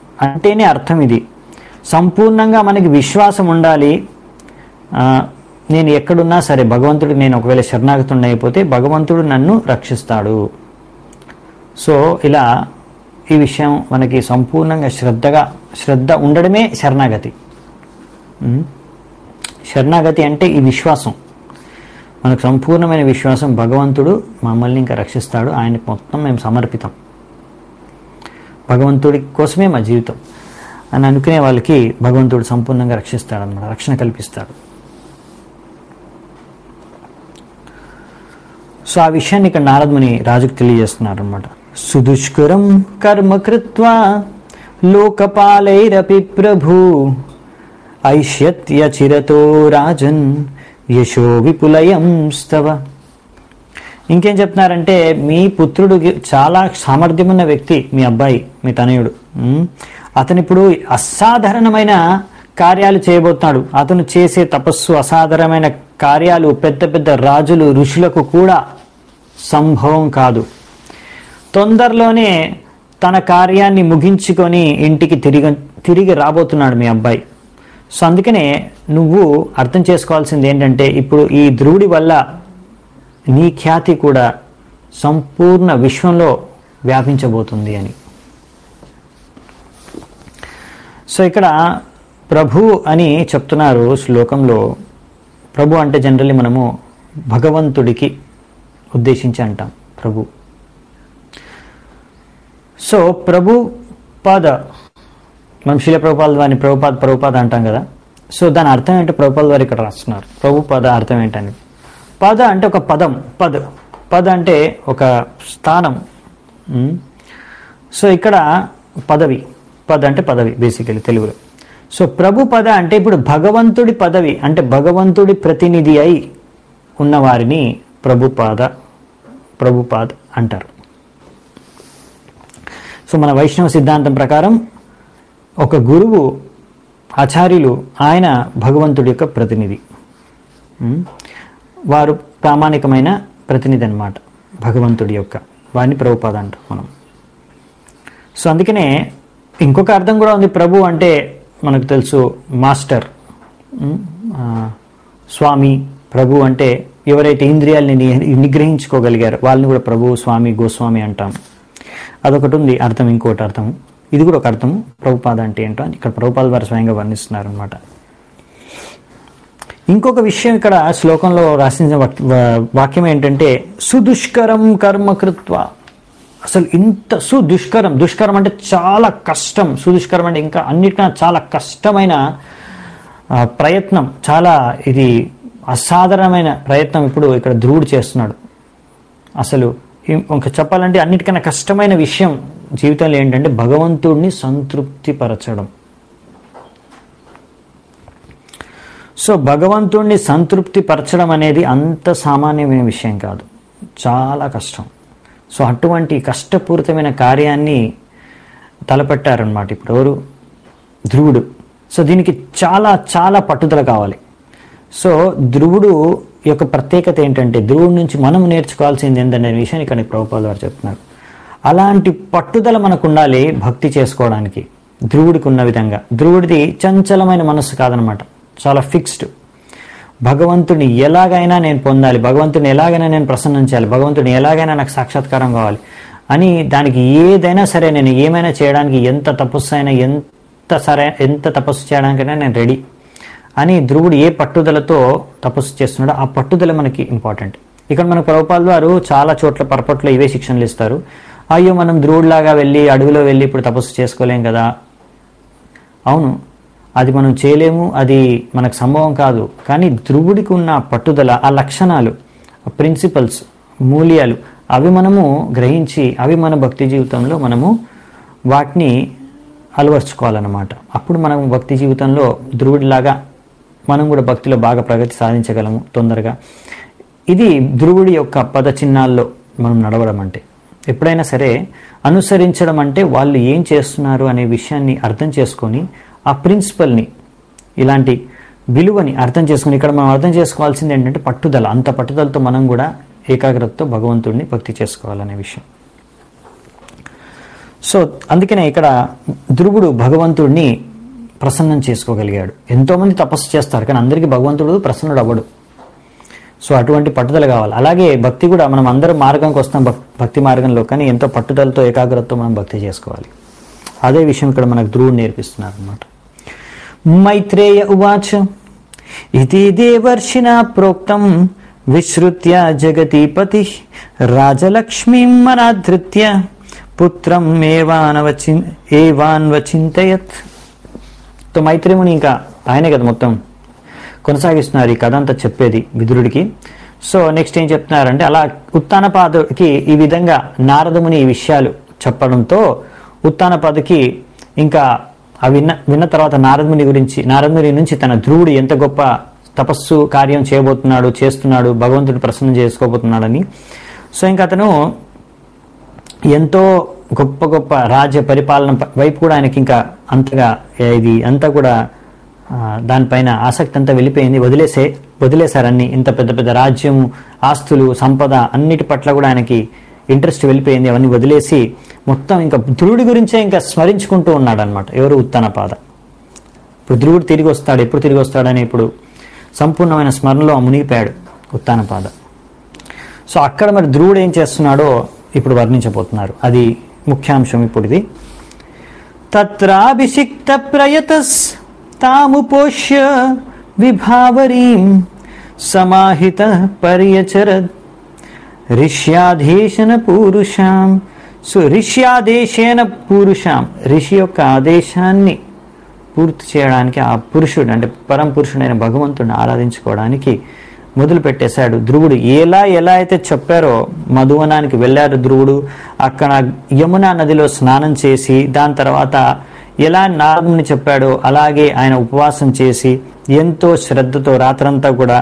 అంటేనే అర్థం ఇది. సంపూర్ణంగా మనకి విశ్వాసం ఉండాలి, నేను ఎక్కడున్నా సరే భగవంతుడికి నేను ఒకవేళ శరణాగతుడిని అయిపోతే భగవంతుడు నన్ను రక్షిస్తాడు. సో ఇలా ఈ విషయం మనకి సంపూర్ణంగా శ్రద్ధగా శ్రద్ధ ఉండడమే శరణాగతి. శరణాగతి అంటే ఈ విశ్వాసం, మనకు సంపూర్ణమైన విశ్వాసం, భగవంతుడు మమ్మల్ని ఇంకా రక్షిస్తాడు, ఆయనకు మొత్తం మేము సమర్పితం, భగవంతుడి కోసమే మా జీవితం అని అనుకునే వాళ్ళకి భగవంతుడు సంపూర్ణంగా రక్షిస్తాడు అన్నమాట, రక్షణ కల్పిస్తాడు. సో ఆ విషయాన్ని ఇక్కడ నారదముని రాజుకు తెలియజేస్తున్నారు అనమాట. సుదుష్కరం కర్మ కృత్వా లోకపాలైరపి ప్రభు ఐష్యత్య చిరతో రాజన్ యశో విపులయం స్తవ. ఇంకేం చెప్తున్నారంటే, మీ పుత్రుడు చాలా సామర్థ్యమున్న వ్యక్తి, మీ అబ్బాయి, మీ తనయుడు. అతను ఇప్పుడు అసాధారణమైన కార్యాలు చేయబోతున్నాడు. అతను చేసే తపస్సు, అసాధారణమైన కార్యాలు పెద్ద పెద్ద రాజులు, ఋషులకు కూడా సంభవం కాదు. తొందరలోనే తన కార్యాన్ని ముగించుకొని ఇంటికి తిరిగి తిరిగి రాబోతున్నాడు మీ అబ్బాయి. సో అందుకనే నువ్వు అర్థం చేసుకోవాల్సింది ఏంటంటే, ఇప్పుడు ఈ ధ్రువుడి వల్ల నీ ఖ్యాతి కూడా సంపూర్ణ విశ్వంలో వ్యాపించబోతుంది అని. సో ఇక్కడ ప్రభు అని చెప్తున్నారు శ్లోకంలో. ప్రభు అంటే జనరల్లీ మనము భగవంతుడికి ఉద్దేశించి అంటాం ప్రభు. సో ప్రభు పాద, మనం శిల ప్రభుపాద వారిని ప్రభుపాద ప్రభుపాద అంటాం కదా. సో దాని అర్థం ఏంటో ప్రభుపాద వారు ఇక్కడ రాస్తున్నారు. ప్రభు పద అర్థం ఏంటని. పద అంటే ఒక పదం, పద పద అంటే ఒక స్థానం. సో ఇక్కడ పదవి, పద అంటే పదవి బేసికలీ తెలుగులో. సో ప్రభు పద అంటే ఇప్పుడు భగవంతుడి పదవి, అంటే భగవంతుడి ప్రతినిధి అయి ఉన్నవారిని ప్రభుపాద ప్రభుపాద అంటారు. సో మన వైష్ణవ సిద్ధాంతం ప్రకారం ఒక గురువు, ఆచార్యులు, ఆయన భగవంతుడి యొక్క ప్రతినిధి, వారు ప్రామాణికమైన ప్రతినిధి అన్నమాట భగవంతుడి యొక్క, వారిని ప్రభుపాద అంటాం మనం. సో అందుకనే ఇంకొక అర్థం కూడా ఉంది. ప్రభు అంటే మనకు తెలుసు మాస్టర్, స్వామి. ప్రభు అంటే ఎవరైతే ఇంద్రియాలని నిగ్రహించుకోగలిగారో వాళ్ళని కూడా ప్రభు, స్వామి, గోస్వామి అంటాం. అదొకటి ఉంది అర్థం. ఇంకోటి అర్థం, ఇది కూడా ఒక అర్థము. ప్రభుపాద అంటే ఏంటో అని ఇక్కడ ప్రభుపాద వారు స్వయంగా వర్ణిస్తున్నారు అనమాట. ఇంకొక విషయం ఇక్కడ శ్లోకంలో రాసిన వాక్యం ఏంటంటే, సుదుష్కరం కర్మ కృత్వ. అసలు ఇంత సుదుష్కరం, దుష్కరం అంటే చాలా కష్టం, సుదుష్కరం అంటే ఇంకా అన్నిటికన్నా చాలా కష్టమైన ప్రయత్నం, చాలా ఇది అసాధారణమైన ప్రయత్నం ఇప్పుడు ఇక్కడ ధ్రువుడు చేస్తున్నాడు. అసలు ఇంకా చెప్పాలంటే అన్నిటికన్నా కష్టమైన విషయం జీవితంలో ఏంటంటే భగవంతుడిని సంతృప్తి పరచడం. సో భగవంతుడిని సంతృప్తి పరచడం అనేది అంత సామాన్యమైన విషయం కాదు, చాలా కష్టం. సో అటువంటి కష్టపూరితమైన కార్యాన్ని తలపెట్టారనమాట ఇప్పుడు ఎవరు, ధ్రువుడు. సో దీనికి చాలా చాలా పట్టుదల కావాలి. సో ధ్రువుడు యొక్క ప్రత్యేకత ఏంటంటే, ధ్రువుడి నుంచి మనం నేర్చుకోవాల్సింది ఏంటనే విషయాన్ని ఇక్కడ ప్రభుపాద వారు చెప్తున్నారు. అలాంటి పట్టుదల మనకు ఉండాలి భక్తి చేసుకోవడానికి, ధ్రువుడికి ఉన్న విధంగా. ధ్రువుడిది చంచలమైన మనస్సు కాదనమాట, చాలా ఫిక్స్డ్. భగవంతుడిని ఎలాగైనా నేను పొందాలి, భగవంతుడిని ఎలాగైనా నేను ప్రసన్నం చేయాలి, భగవంతుడిని ఎలాగైనా నాకు సాక్షాత్కారం కావాలి అని, దానికి ఏదైనా సరే నేను ఏమైనా చేయడానికి, ఎంత తపస్సు అయినా, ఎంత సరే ఎంత తపస్సు చేయడానికైనా నేను రెడీ అని ధ్రువుడు ఏ పట్టుదలతో తపస్సు చేస్తున్నాడో ఆ పట్టుదల మనకి ఇంపార్టెంట్. ఇక్కడ మన ప్రభుపాద వారు చాలా చోట్ల పరపట్లో ఇవే శిక్షణలు ఇస్తారు. అయ్యో మనం ధ్రువుడిలాగా వెళ్ళి అడవిలో వెళ్ళి ఇప్పుడు తపస్సు చేసుకోలేం కదా. అవును, అది మనం చేయలేము, అది మనకు సంభవం కాదు. కానీ ధ్రువుడికి ఉన్న పట్టుదల, ఆ లక్షణాలు, ఆ ప్రిన్సిపల్స్, మూల్యాలు, అవి మనము గ్రహించి అవి మన భక్తి జీవితంలో మనము వాటిని అలవర్చుకోవాలన్నమాట. అప్పుడు మనం భక్తి జీవితంలో ధ్రువుడిలాగా మనం కూడా భక్తిలో బాగా ప్రగతి సాధించగలము తొందరగా. ఇది ధ్రువుడి యొక్క పద చిహ్నాల్లో మనం నడవడం అంటే. ఎప్పుడైనా సరే అనుసరించడం అంటే వాళ్ళు ఏం చేస్తున్నారు అనే విషయాన్ని అర్థం చేసుకొని ఆ ప్రిన్సిపల్ని, ఇలాంటి విలువని అర్థం చేసుకుని, ఇక్కడ మనం అర్థం చేసుకోవాల్సింది ఏంటంటే పట్టుదల. అంత పట్టుదలతో మనం కూడా ఏకాగ్రతతో భగవంతుడిని భక్తి చేసుకోవాలనే విషయం. సో అందుకనే ఇక్కడ ధ్రువుడు భగవంతుడిని ప్రసన్నం చేసుకోగలిగాడు. ఎంతోమంది తపస్సు చేస్తారు కానీ అందరికీ భగవంతుడు ప్రసన్నుడు అవ్వడు. సో అటువంటి పట్టుదల కావాలి. అలాగే భక్తి కూడా మనం అందరం మార్గంకి వస్తాం భక్తి మార్గంలో, కానీ ఎంతో పట్టుదలతో ఏకాగ్రతతో మనం భక్తి చేసుకోవాలి. అదే విషయం ఇక్కడ మనకు ధ్రువుడు నేర్పిస్తున్నారు అన్నమాట. మైత్రేయ ఉవాచ ఇతి దేవర్షిణా ప్రోక్తం విశ్రుత్య జగతిపతి రాజలక్ష్మీం మనాధృత్య పుత్రం ఏవాన్వచి ఏవాన్వచింతయత్. తో మైత్రేముని ఇంకా ఆయనే కదా మొత్తం కొనసాగిస్తున్నారు ఈ కథ అంతా చెప్పేది విదురుడికి. సో నెక్స్ట్ ఏం చెప్తున్నారంటే, అలా ఉత్తానపాదుకి ఈ విధంగా నారదముని ఈ విషయాలు చెప్పడంతో ఉత్తానపాదుకి ఇంకా ఆ విన్న విన్న తర్వాత నారదముని గురించి నారదముని నుంచి తన ధ్రువుడు ఎంత గొప్ప తపస్సు కార్యం చేయబోతున్నాడు చేస్తున్నాడు భగవంతుడు ప్రసన్నం చేసుకోబోతున్నాడని, సో ఇంకా అతను ఎంతో గొప్ప గొప్ప రాజ్య పరిపాలన వైపు కూడా ఆయనకి ఇంకా అంతగా ఇది అంతా కూడా దానిపైన ఆసక్తి అంతా వెళ్ళిపోయింది. వదిలేసే వదిలేశారన్ని ఇంత పెద్ద పెద్ద రాజ్యం ఆస్తులు సంపద అన్నిటి పట్ల కూడా ఆయనకి ఇంట్రెస్ట్ వెళ్ళిపోయింది. అవన్నీ వదిలేసి మొత్తం ఇంకా ధ్రువుడి గురించే ఇంకా స్మరించుకుంటూ ఉన్నాడు అనమాట. ఎవరు? ఉత్తానపాద. ఇప్పుడు ధ్రువుడు తిరిగి వస్తాడు, ఎప్పుడు తిరిగి వస్తాడని ఇప్పుడు సంపూర్ణమైన స్మరణలో మునిగిపోయాడు ఉత్తానపాద. సో అక్కడ మరి ధ్రువుడు ఏం చేస్తున్నాడో ఇప్పుడు వర్ణించబోతున్నారు. అది ముఖ్యాంశం ఇప్పుడు ఇది. తత్రాభిషిక్త ప్రయతస్ తాముపోష్య విభావరీం సమాహిత పర్యచరద్ ఋష్యాదేశన పూరుషాం. సో ఋష్యాదేశేన పూరుషాం, ఋషి యొక్క ఆదేశాన్ని పూర్తి చేయడానికి ఆ పురుషుడు అంటే పరం పురుషుడైన భగవంతుడిని ఆరాధించుకోవడానికి మొదలు పెట్టేశాడు ధ్రువుడు. ఎలా ఎలా అయితే చెప్పారో మధువనానికి వెళ్ళాడు ధ్రువుడు. అక్కడ యమునా నదిలో స్నానం చేసి దాని తర్వాత ఎలా నారదుని చెప్పాడో అలాగే ఆయన ఉపవాసం చేసి ఎంతో శ్రద్ధతో రాత్రంతా కూడా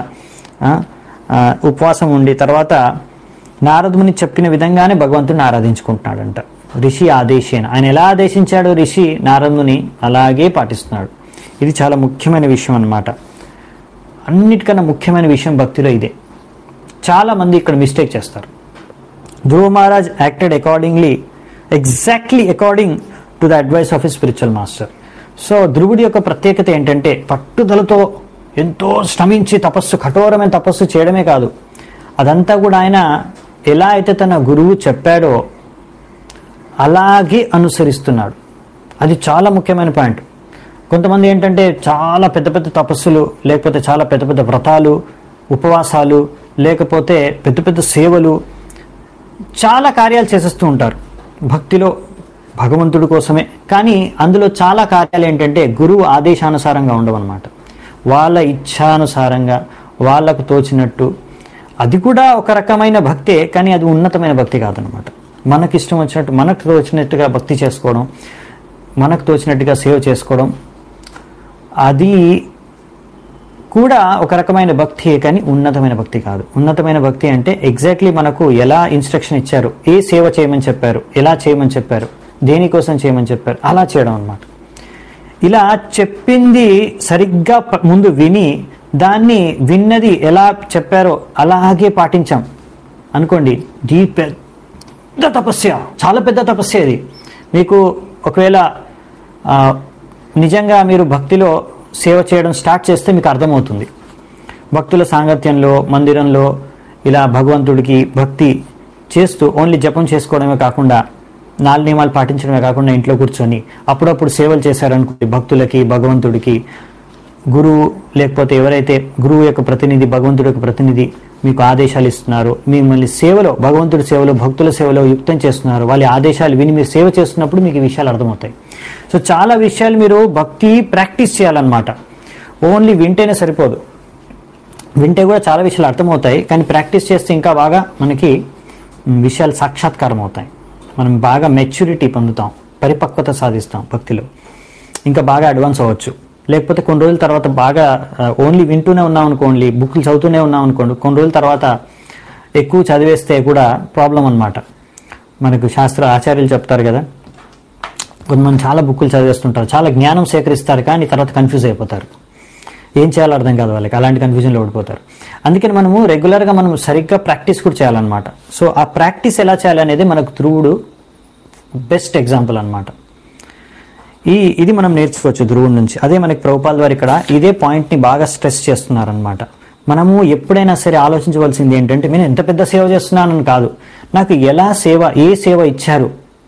ఉపవాసం ఉండి తర్వాత నారదుని చెప్పిన విధంగానే భగవంతుని ఆరాధించుకుంటున్నాడంట. ఋషి ఆదేశేన, ఆయన ఎలా ఆదేశించాడో ఋషి నారదుని అలాగే పాటిస్తున్నాడు. ఇది చాలా ముఖ్యమైన విషయం అన్నమాట. అన్నిటికన్నా ముఖ్యమైన విషయం భక్తిలో ఇదే. చాలా మంది ఇక్కడ మిస్టేక్ చేస్తారు. Dhruva Maharaj acted accordingly exactly according to the advice of a spiritual master. So ధ్రువుడి యొక్క ప్రత్యేకత ఏంటంటే పట్టుదలతో ఎంతో శ్రమించి తపస్సు కఠోరమైన తపస్సు చేయడమే కాదు, అదంతా కూడా ఆయన ఎలా అయితే తన గురువు చెప్పాడో అలాగే అనుసరిస్తున్నాడు. అది చాలా ముఖ్యమైన పాయింట్. కొంతమంది ఏంటంటే చాలా పెద్ద పెద్ద తపస్సులు లేకపోతే చాలా పెద్ద పెద్ద వ్రతాలు ఉపవాసాలు లేకపోతే పెద్ద పెద్ద సేవలు చాలా కార్యాలు చేసేస్తూ ఉంటారు భక్తిలో భగవంతుడి కోసమే. కానీ అందులో చాలా కార్యాలు ఏంటంటే గురువు ఆదేశానుసారంగా ఉండవన్నమాట. వాళ్ళ ఇచ్ఛానుసారంగా వాళ్ళకు తోచినట్టు. అది కూడా ఒక రకమైన భక్తే, కానీ అది ఉన్నతమైన భక్తి కాదనమాట. మనకి ఇష్టం వచ్చినట్టు మనకు తోచినట్టుగా భక్తి చేసుకోవడం, మనకు తోచినట్టుగా సేవ చేసుకోవడం, అది కూడా ఒక రకమైన భక్తి, కానీ ఉన్నతమైన భక్తి కాదు. ఉన్నతమైన భక్తి అంటే ఎగ్జాక్ట్లీ మనకు ఎలా ఇన్స్ట్రక్షన్ ఇచ్చారు, ఏ సేవ చేయమని చెప్పారు, ఎలా చేయమని చెప్పారు, దేనికోసం చేయమని చెప్పారు, అలా చేయడం అన్నమాట. ఇలా చెప్పింది సరిగ్గా ముందు విని దాన్ని విన్నది ఎలా చెప్పారో అలాగే పాటించాం అనుకోండి, దీ పెద్ద తపస్య, చాలా పెద్ద తపస్య ఇది. మీకు ఒకవేళ నిజంగా మీరు భక్తిలో సేవ చేయడం స్టార్ట్ చేస్తే మీకు అర్థమవుతుంది. భక్తుల సాంగత్యంలో మందిరంలో ఇలా భగవంతుడికి భక్తి చేస్తూ ఓన్లీ జపం చేసుకోవడమే కాకుండా నాలుగు నియమాలు పాటించడమే కాకుండా ఇంట్లో కూర్చొని అప్పుడప్పుడు సేవలు చేశారనుకోండి భక్తులకి భగవంతుడికి, గురువు లేకపోతే ఎవరైతే గురువు యొక్క ప్రతినిధి భగవంతుడి యొక్క ప్రతినిధి మీకు ఆదేశాలు ఇస్తున్నారు, మిమ్మల్ని సేవలో భగవంతుడి సేవలో భక్తుల సేవలో యుక్తం చేస్తున్నారు, వాళ్ళ ఆదేశాలు విని మీరు సేవ చేస్తున్నప్పుడు మీకు ఈ విషయాలు అర్థమవుతాయి. సో చాలా విషయాలు మీరు భక్తి ప్రాక్టీస్ చేయాలన్నమాట. ఓన్లీ వింటేనే సరిపోదు, వింటే కూడా చాలా విషయాలు అర్థమవుతాయి, కానీ ప్రాక్టీస్ చేస్తే ఇంకా బాగా మనకి విషయాలు సాక్షాత్కారం అవుతాయి. మనం బాగా మెచ్యూరిటీ పొందుతాం, పరిపక్వత సాధిస్తాం భక్తిలో, ఇంకా బాగా అడ్వాన్స్ అవ్వచ్చు. లేకపోతే కొన్ని రోజుల తర్వాత బాగా ఓన్లీ వింటూనే ఉన్నాం అనుకోండి, బుక్లు చదువుతూనే ఉన్నాం అనుకోండి, కొన్ని రోజుల తర్వాత ఎక్కువ చదివేస్తే కూడా ప్రాబ్లం అన్నమాట. మనకు శాస్త్ర ఆచార్యులు చెప్తారు కదా, కొంతమంది చాలా బుక్కులు చదివేస్తుంటారు, చాలా జ్ఞానం సేకరిస్తారు, కానీ తర్వాత కన్ఫ్యూజ్ అయిపోతారు, ఏం చేయాలో అర్థం కాదు వాళ్ళకి, అలాంటి కన్ఫ్యూజన్లో ఓడిపోతారు. అందుకని మనము రెగ్యులర్గా మనం సరిగ్గా ప్రాక్టీస్ కూడా చేయాలన్నమాట. సో ఆ ప్రాక్టీస్ ఎలా చేయాలనేది మనకు ధ్రువుడు బెస్ట్ ఎగ్జాంపుల్ అనమాట. ఈ ఇది మనం నేర్చుకోవచ్చు ధ్రువుడి నుంచి. అదే మనకి ప్రభుపాల్ వారు ఇక్కడ ఇదే పాయింట్ని బాగా స్ట్రెస్ చేస్తున్నారనమాట. మనము ఎప్పుడైనా సరే ఆలోచించవలసింది ఏంటంటే, నేను ఎంత పెద్ద సేవ చేస్తున్నానని కాదు, నాకు ఎలా సేవ, ఏ సేవ ఇచ్చారు,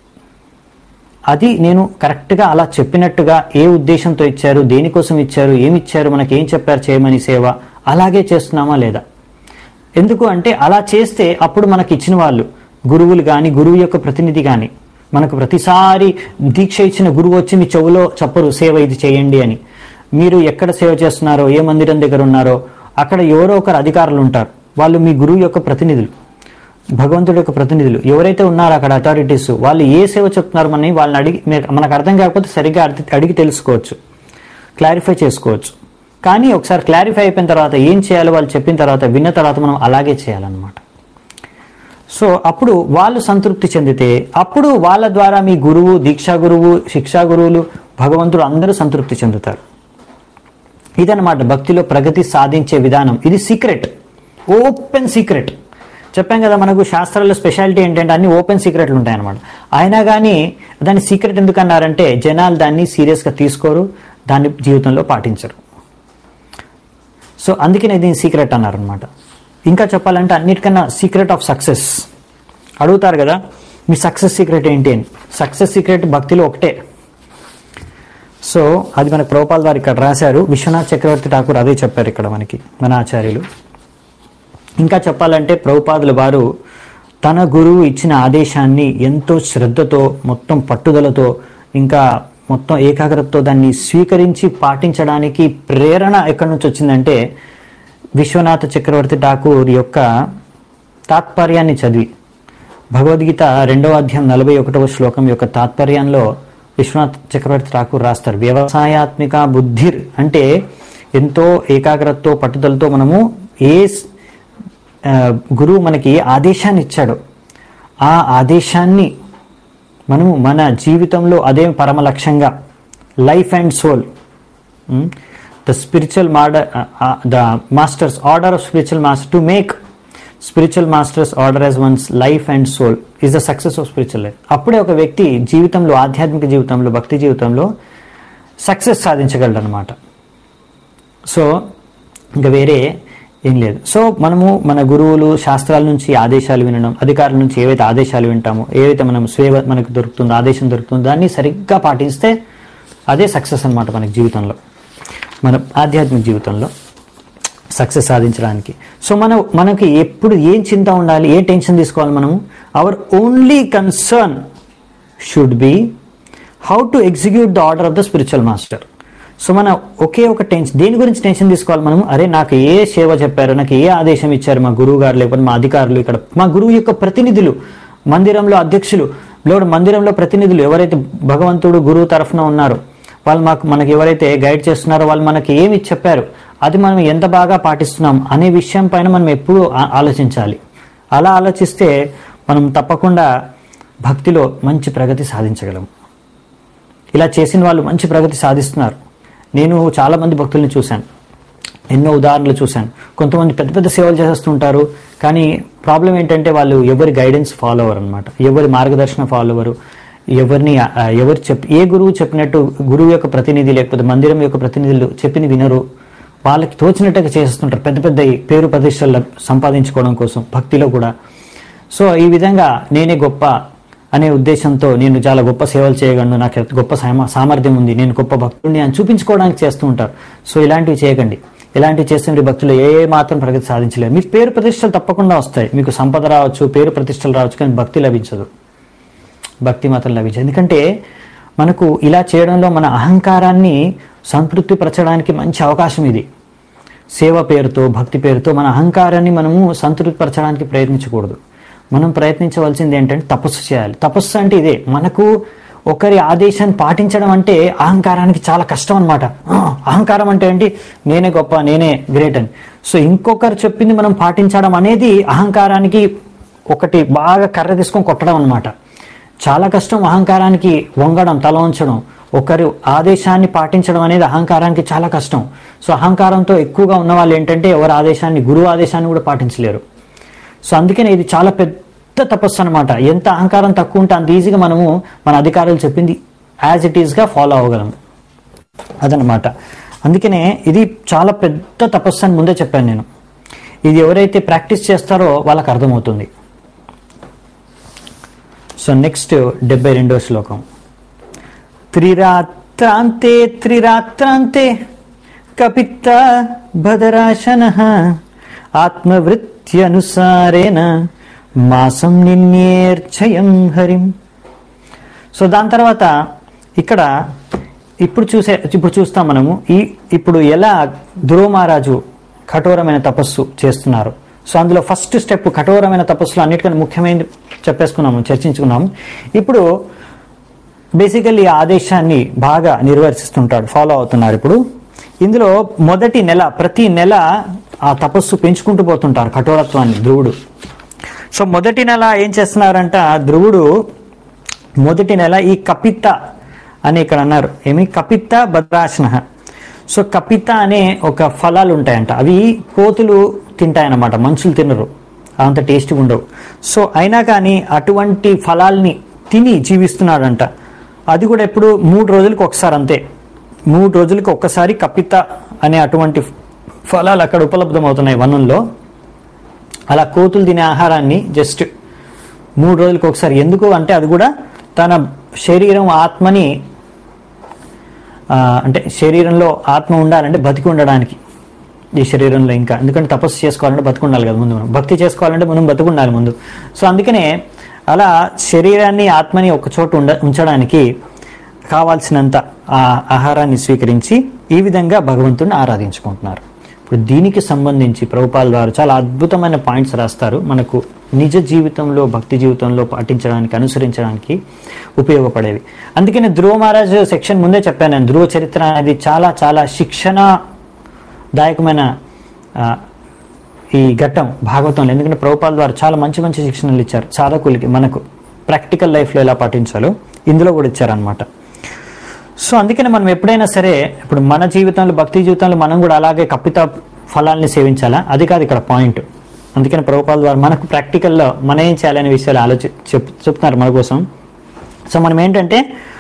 అది నేను కరెక్ట్గా అలా చెప్పినట్టుగా ఏ ఉద్దేశంతో ఇచ్చారు, దేనికోసం ఇచ్చారు, ఏమి ఇచ్చారు, మనకి ఏం చెప్పారు చేయమని సేవ, అలాగే చేస్తున్నామా లేదా. ఎందుకు అంటే అలా చేస్తే అప్పుడు మనకి ఇచ్చిన వాళ్ళు గురువులు కానీ, గురువు యొక్క ప్రతినిధి కానీ, మనకు ప్రతిసారి దీక్ష ఇచ్చిన గురువు వచ్చి మీ చెవులో చెప్పరు సేవ ఇది చేయండి అని. మీరు ఎక్కడ సేవ చేస్తున్నారో, ఏ మందిరం దగ్గర ఉన్నారో అక్కడ ఎవరో ఒకరు అధికారులు ఉంటారు, వాళ్ళు మీ గురువు యొక్క ప్రతినిధులు, భగవంతుడి యొక్క ప్రతినిధులు. ఎవరైతే ఉన్నారో అక్కడ అథారిటీస్, వాళ్ళు ఏ సేవ చెప్తున్నారు మనని వాళ్ళని అడిగి, మనకు అర్థం కాకపోతే సరిగ్గా అడిగి తెలుసుకోవచ్చు, క్లారిఫై చేసుకోవచ్చు. కానీ ఒకసారి క్లారిఫై అయిపోయిన తర్వాత ఏం చేయాలో వాళ్ళు చెప్పిన తర్వాత, విన్న తర్వాత మనం అలాగే చేయాలన్నమాట. సో అప్పుడు వాళ్ళు సంతృప్తి చెందితే అప్పుడు వాళ్ళ ద్వారా మీ గురువు, దీక్షా గురువు, శిక్షా గురువులు, భగవంతుడు అందరూ సంతృప్తి చెందుతారు. ఇదన్నమాట భక్తిలో ప్రగతి సాధించే విధానం. ఇది సీక్రెట్, ఓపెన్ సీక్రెట్. చెప్పాం కదా, మనకు శాస్త్రాల్లో స్పెషాలిటీ ఏంటంటే అన్ని ఓపెన్ సీక్రెట్లు ఉంటాయన్నమాట. అయినా కానీ దాన్ని సీక్రెట్ ఎందుకు అన్నారంటే జనాలు దాన్ని సీరియస్గా తీసుకోరు, దాన్ని జీవితంలో పాటించరు. సో అందుకనే దీన్ని సీక్రెట్ అన్నారనమాట. ఇంకా చెప్పాలంటే అన్నిటికన్నా సీక్రెట్ ఆఫ్ సక్సెస్ అడుగుతారు కదా, మీ సక్సెస్ సీక్రెట్ ఏంటి అని. సక్సెస్ సీక్రెట్ భక్తిలో ఒకటే. సో అది మనకు ప్రభుపాల్ వారు ఇక్కడ రాశారు. విశ్వనాథ్ చక్రవర్తి ఠాకూర్ అదే చెప్పారు ఇక్కడ మనకి, మన ఆచార్యులు. ఇంకా చెప్పాలంటే ప్రభుపాదుల వారు తన గురువు ఇచ్చిన ఆదేశాన్ని ఎంతో శ్రద్ధతో, మొత్తం పట్టుదలతో, ఇంకా మొత్తం ఏకాగ్రతతో దాన్ని స్వీకరించి పాటించడానికి ప్రేరణ ఎక్కడి నుంచి వచ్చిందంటే విశ్వనాథ చక్రవర్తి ఠాకూర్ యొక్క తాత్పర్యాన్ని చదివి, భగవద్గీత రెండవ అధ్యాయం నలభై ఒకటవ శ్లోకం యొక్క తాత్పర్యంలో విశ్వనాథ్ చక్రవర్తి ఠాకూర్ రాస్తారు, వ్యవసాయాత్మిక బుద్ధిర్ అంటే ఎంతో ఏకాగ్రతతో పట్టుదలతో మనము ఏ గురువు మనకి ఆదేశాన్ని ఇచ్చాడో ఆ ఆదేశాన్ని మనము మన జీవితంలో అదే పరమ లక్ష్యంగా, life and soul, the spiritual master the master's order of spiritual master to make spiritual master's order as one's life and soul is the success of spiritual life. అప్పుడే ఒక వ్యక్తి జీవితంలో, ఆధ్యాత్మిక జీవితంలో, భక్తి జీవితంలో సక్సెస్ సాధించగలడు అనమాట. సో ఇంకా వేరే ఏం లేదు. సో మనము మన గురువులు, శాస్త్రాల నుంచి ఆదేశాలు వినడం, అధికారుల నుంచి ఏవైతే ఆదేశాలు వింటామో, ఏవైతే మనం సేవ మనకు దొరుకుతుందో, ఆదేశం దొరుకుతుందో దాన్ని సరిగ్గా పాటిస్తే అదే సక్సెస్ అనమాట మనకి జీవితంలో, మన ఆధ్యాత్మిక జీవితంలో సక్సెస్ సాధించడానికి. సో మన మనకి ఎప్పుడు ఏం చింత ఉండాలి, ఏ టెన్షన్ తీసుకోవాలి మనము? Our only concern should be how to execute the order of the spiritual master. So మన ఒకే ఒక టెన్షన్, దేని గురించి టెన్షన్ తీసుకోవాలి మనము? అరే నాకు ఏ సేవ చెప్పారు, నాకు ఏ ఆదేశం ఇచ్చారు మా గురువు గారు, లేకపోతే మా అధికారులు, ఇక్కడ మా గురువు యొక్క ప్రతినిధులు, మందిరంలో అధ్యక్షులు, లేకపోతే మందిరంలో ప్రతినిధులు ఎవరైతే భగవంతుడు గురువు తరఫున ఉన్నారో వాళ్ళు మాకు మనకి ఎవరైతే గైడ్ చేస్తున్నారో వాళ్ళు మనకి ఏమి చెప్పారు, అది మనం ఎంత బాగా పాటిస్తున్నాం అనే విషయం పైన మనం ఎప్పుడూ ఆలోచించాలి. అలా ఆలోచిస్తే మనం తప్పకుండా భక్తిలో మంచి ప్రగతి సాధించగలం. ఇలా చేసిన వాళ్ళు మంచి ప్రగతి సాధిస్తున్నారు. నేను చాలామంది భక్తుల్ని చూశాను, ఎన్నో ఉదాహరణలు చూశాను. కొంతమంది పెద్ద పెద్ద సేవలు చేస్తుంటారు, కానీ ప్రాబ్లం ఏంటంటే వాళ్ళు ఎవరి గైడెన్స్ ఫాలో అవ్వరు అనమాట, ఎవరి మార్గదర్శనం ఫాలో అవ్వరు, ఎవరిని ఎవరు చెప్ ఏ గురువు చెప్పినట్టు, గురువు యొక్క ప్రతినిధి లేకపోతే మందిరం యొక్క ప్రతినిధులు చెప్పిన వినరు, వాళ్ళకి తోచినట్టుగా చేస్తుంటారు పెద్ద పెద్ద పేరు ప్రతిష్టలు సంపాదించుకోవడం కోసం భక్తిలో కూడా. సో ఈ విధంగా నేనే గొప్ప అనే ఉద్దేశంతో నేను చాలా గొప్ప సేవలు చేయగలను, నాకు గొప్ప సామర్థ్యం ఉంది, నేను గొప్ప భక్తుడిని అని చూపించుకోవడానికి చేస్తూ ఉంటారు. సో ఇలాంటివి చేయకండి. ఇలాంటివి చేస్తుంటే భక్తులు ఏ మాత్రం ప్రగతి సాధించలేరు. మీకు పేరు ప్రతిష్టలు తప్పకుండా వస్తాయి, మీకు సంపద రావచ్చు, పేరు ప్రతిష్టలు రావచ్చు, కానీ భక్తి లభించదు, భక్తి మాత్రం లభించదు. ఎందుకంటే మనకు ఇలా చేయడంలో మన అహంకారాన్ని సంతృప్తి పరచడానికి మంచి అవకాశం ఇది. సేవ పేరుతో, భక్తి పేరుతో మన అహంకారాన్ని మనము సంతృప్తి పరచడానికి ప్రయత్నించకూడదు. మనం ప్రయత్నించవలసింది ఏంటంటే తపస్సు చేయాలి. తపస్సు అంటే ఇదే, మనకు ఒకరి ఆదేశాన్ని పాటించడం అంటే అహంకారానికి చాలా కష్టం అనమాట. అహంకారం అంటే ఏంటి? నేనే గొప్ప, నేనే గ్రేట్ అని. సో ఇంకొకరు చెప్పింది మనం పాటించడం అనేది అహంకారానికి ఒకటి బాగా కర్ర తీసుకొని కొట్టడం అనమాట. చాలా కష్టం అహంకారానికి వంగడం, తల ఉంచడం. ఒకరి ఆదేశాన్ని పాటించడం అనేది అహంకారానికి చాలా కష్టం. సో అహంకారంతో ఎక్కువగా ఉన్న వాళ్ళు ఏంటంటే ఎవరి ఆదేశాన్ని, గురువు ఆదేశాన్ని కూడా పాటించలేరు. సో అందుకనే ఇది చాలా పెద్ద తపస్సు అనమాట. ఎంత అహంకారం తక్కువ ఉంటే అంత ఈజీగా మనము మన అధికారులు చెప్పింది యాజ్ ఇట్ ఈస్గా ఫాలో అవ్వగలం, అదనమాట. అందుకనే ఇది చాలా పెద్ద తపస్సు అని ముందే చెప్పాను నేను. ఇది ఎవరైతే ప్రాక్టీస్ చేస్తారో వాళ్ళకి అర్థమవుతుంది. సో నెక్స్ట్ డెబ్బై రెండవ శ్లోకం. త్రిరాత్రాంతే త్రిరాత్రాంతే కపిత్త భదరాశనః ఆత్మవృత్త్యనుసారేణ మాసం నిన్యేర్చయం హరిం. సో దాని తర్వాత ఇక్కడ ఇప్పుడు చూసే ఇప్పుడు చూస్తాం మనము ఈ ఇప్పుడు ఎలా ధ్రువ మహారాజు కఠోరమైన తపస్సు చేస్తున్నారు. సో అందులో ఫస్ట్ స్టెప్ కఠోరమైన తపస్సులో అన్నిటికన్నా ముఖ్యమైనది చెప్పేసుకున్నాము, చర్చించుకున్నాము. ఇప్పుడు బేసికల్లీ ఆదేశాన్ని బాగా నిర్వర్తిస్తుంటాడు, ఫాలో అవుతున్నారు. ఇప్పుడు ఇందులో మొదటి నెల, ప్రతి నెల ఆ తపస్సు పెంచుకుంటూ పోతుంటారు కఠోరత్వాన్ని ధ్రువుడు. సో మొదటి నెల ఏం చేస్తున్నారంట ధ్రువుడు, మొదటి నెల ఈ కపిత్త అని ఇక్కడ అన్నారు, ఏమి కపిత్త భద్రాశన. సో కపిత్త అనే ఒక ఫలాలు ఉంటాయంట, అవి కోతులు తింటాయన్నమాట, మనుషులు తినరు, అంత టేస్ట్గా ఉండవు. సో అయినా కానీ అటువంటి ఫలాల్ని తిని జీవిస్తున్నాడంట. అది కూడా ఎప్పుడు మూడు రోజులకు ఒకసారి, అంతే మూడు రోజులకు ఒక్కసారి కపిత్త అనే అటువంటి ఫలాలు అక్కడ ఉపలబ్ధం అవుతున్నాయి వనంలో. అలా కోతులు తినే ఆహారాన్ని జస్ట్ మూడు రోజులకు ఒకసారి. ఎందుకు అంటే అది కూడా తన శరీరం ఆత్మని అంటే శరీరంలో ఆత్మ ఉండాలంటే బతికి ఉండడానికి ఈ శరీరంలో, ఇంకా ఎందుకంటే తపస్సు చేసుకోవాలంటే బతికి ఉండాలి కదా ముందు, మనం భక్తి చేసుకోవాలంటే మనం బతికి ఉండాలి ముందు. సో అందుకనే అలా శరీరాన్ని ఆత్మని ఒక చోట ఉండ ఉంచడానికి కావాల్సినంత ఆ ఆహారాన్ని స్వీకరించి ఈ విధంగా భగవంతుడిని ఆరాధించుకుంటున్నారు. ఇప్పుడు దీనికి సంబంధించి ప్రభుపాల్ వారు చాలా అద్భుతమైన పాయింట్స్ రాస్తారు, మనకు నిజ జీవితంలో భక్తి జీవితంలో పాటించడానికి అనుసరించడానికి ఉపయోగపడేవి. అందుకని ధ్రువ మహారాజు సెక్షన్ ముందే చెప్పాను నేను, ధ్రువ చరిత్ర అనేది చాలా చాలా శిక్షణాదాయకమైన ఈ ఘట్టం భాగవతంలో. ఎందుకంటే ప్రభుపాల్ వారు చాలా మంచి మంచి శిక్షణలు ఇచ్చారు సాధకులకి, మనకు ప్రాక్టికల్ లైఫ్లో ఎలా పాటించాలో ఇందులో కూడా ఇచ్చారనమాట. సో అందుకని మనం ఎప్పుడైనా సరే ఇప్పుడు మన జీవితంలో భక్తి జీవితంలో మనం కూడా అలాగే కపిత ఫలాల్ని సేవించాలా, అది కాదు ఇక్కడ పాయింట్. అందుకని ప్రభుపాల్ వారు మనకు ప్రాక్టికల్లో మనం ఏం చేయాలనే విషయాలు ఆలోచి చెప్ చెప్తున్నారు మన కోసం. సో మనం ఏంటంటే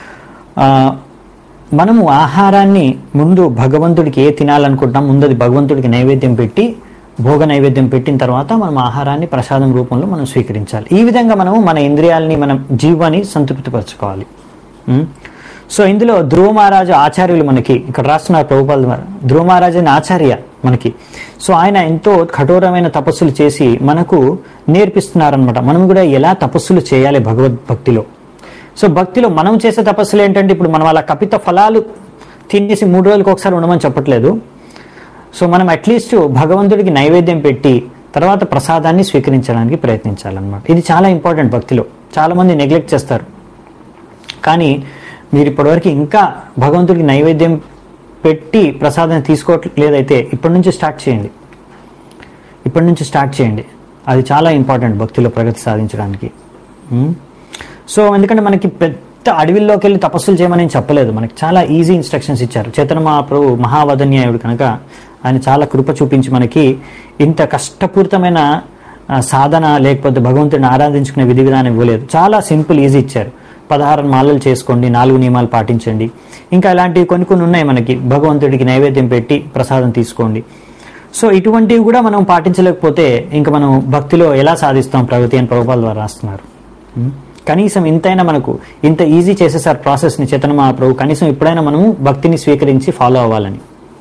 మనము ఆహారాన్ని ముందు భగవంతుడికి ఏ తినాలనుకుంటున్నాం ముందు అది భగవంతుడికి నైవేద్యం పెట్టి, భోగ నైవేద్యం పెట్టిన తర్వాత మనం ఆహారాన్ని ప్రసాదం రూపంలో మనం స్వీకరించాలి. ఈ విధంగా మనము మన ఇంద్రియాలని, మన జీవాన్ని సంతృప్తిపరచుకోవాలి. సో ఇందులో ధ్రువ మహారాజు ఆచార్యులు మనకి ఇక్కడ రాస్తున్నారు ప్రభుపాల్ ద్వారా. ధ్రువ మహారాజు అని ఆచార్య మనకి. సో ఆయన ఎంతో కఠోరమైన తపస్సులు చేసి మనకు నేర్పిస్తున్నారనమాట, మనం కూడా ఎలా తపస్సులు చేయాలి భగవద్భక్తిలో. సో భక్తిలో మనం చేసే తపస్సులు ఏంటంటే ఇప్పుడు మనం అలా కపిత ఫలాలు తినేసి మూడు రోజులకు ఒకసారి ఉండమని చెప్పట్లేదు. సో మనం అట్లీస్ట్ భగవంతుడికి నైవేద్యం పెట్టి తర్వాత ప్రసాదాన్ని స్వీకరించడానికి ప్రయత్నించాలన్నమాట. ఇది చాలా ఇంపార్టెంట్ భక్తిలో, చాలామంది నెగ్లెక్ట్ చేస్తారు. కానీ మీరు ఇప్పటివరకు ఇంకా భగవంతుడికి నైవేద్యం పెట్టి ప్రసాదాన్ని తీసుకోవట్లేదైతే ఇప్పటి నుంచి స్టార్ట్ చేయండి, ఇప్పటి నుంచి స్టార్ట్ చేయండి. అది చాలా ఇంపార్టెంట్ భక్తిలో ప్రగతి సాధించడానికి. సో ఎందుకంటే మనకి పెద్ద అడవిల్లోకి వెళ్ళి తపస్సులు చేయమని చెప్పలేదు, మనకి చాలా ఈజీ ఇన్స్ట్రక్షన్స్ ఇచ్చారు. చైతన్య మహాప్రభు మహావదన్యాయుడు కనుక ఆయన చాలా కృప చూపించి మనకి ఇంత కష్టపూరితమైన సాధన లేకపోతే భగవంతుడిని ఆరాధించుకునే విధి విధానం ఇవ్వలేదు, చాలా సింపుల్ ఈజీ ఇచ్చారు. పదహారు మాలలు చేసుకోండి, నాలుగు నియమాలు పాటించండి, ఇంకా ఇలాంటివి కొన్ని కొన్ని ఉన్నాయి మనకి, భగవంతుడికి నైవేద్యం పెట్టి ప్రసాదం తీసుకోండి. సో ఇటువంటివి కూడా మనం పాటించలేకపోతే ఇంకా మనం భక్తిలో ఎలా సాధిస్తాం ప్రగతి అని ప్రభుపాల్ ద్వారా రాస్తున్నారు. కనీసం ఇంతైనా మనకు ఇంత ఈజీ చేసేసారు ప్రాసెస్ని చైతన్య మహాప్రభు, కనీసం ఎప్పుడైనా మనము భక్తిని స్వీకరించి ఫాలో అవ్వాలని.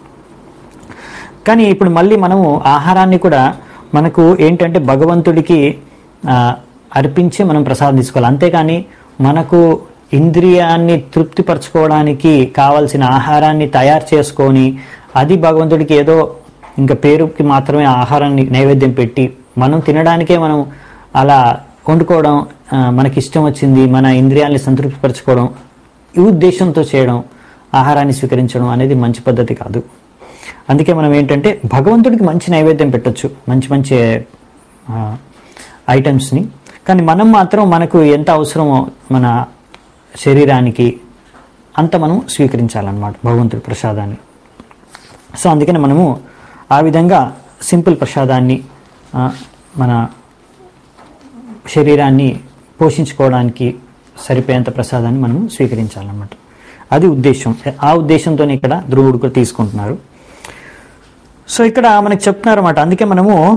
కానీ ఇప్పుడు మళ్ళీ మనము ఆహారాన్ని కూడా మనకు ఏంటంటే భగవంతుడికి అర్పించి మనం ప్రసాదం తీసుకోవాలి, అంతేకాని మనకు ఇంద్రియాన్ని తృప్తిపరచుకోవడానికి కావలసిన ఆహారాన్ని తయారు చేసుకొని అది భగవంతుడికి ఏదో ఇంకా పేరుకి మాత్రమే ఆహారాన్ని నైవేద్యం పెట్టి మనం తినడానికే మనం అలా వండుకోవడం, మనకి ఇష్టం వచ్చింది మన ఇంద్రియాల్ని సంతృప్తిపరచుకోవడం, ఈ ఉద్దేశంతో చేయడం, ఆహారాన్ని స్వీకరించడం అనేది మంచి పద్ధతి కాదు. అందుకే మనం ఏంటంటే భగవంతుడికి మంచి నైవేద్యం పెట్టొచ్చు, మంచి మంచి ఐటమ్స్ని, కానీ మనం మాత్రం మనకు ఎంత అవసరమో మన శరీరానికి అంత మనం స్వీకరించాలన్నమాట భగవంతుడి ప్రసాదాన్ని. సో అందుకని మనము ఆ విధంగా సింపుల్ ప్రసాదాన్ని మన శరీరాన్ని పోషించుకోవడానికి సరిపోయేంత ప్రసాదాన్ని మనము స్వీకరించాలన్నమాట. అది ఉద్దేశం. ఆ ఉద్దేశంతోనే ఇక్కడ ధ్రువుడు కూడా తీసుకుంటున్నారు. సో ఇక్కడ మనకు చెప్తున్నారు అన్నమాట. అందుకే మనము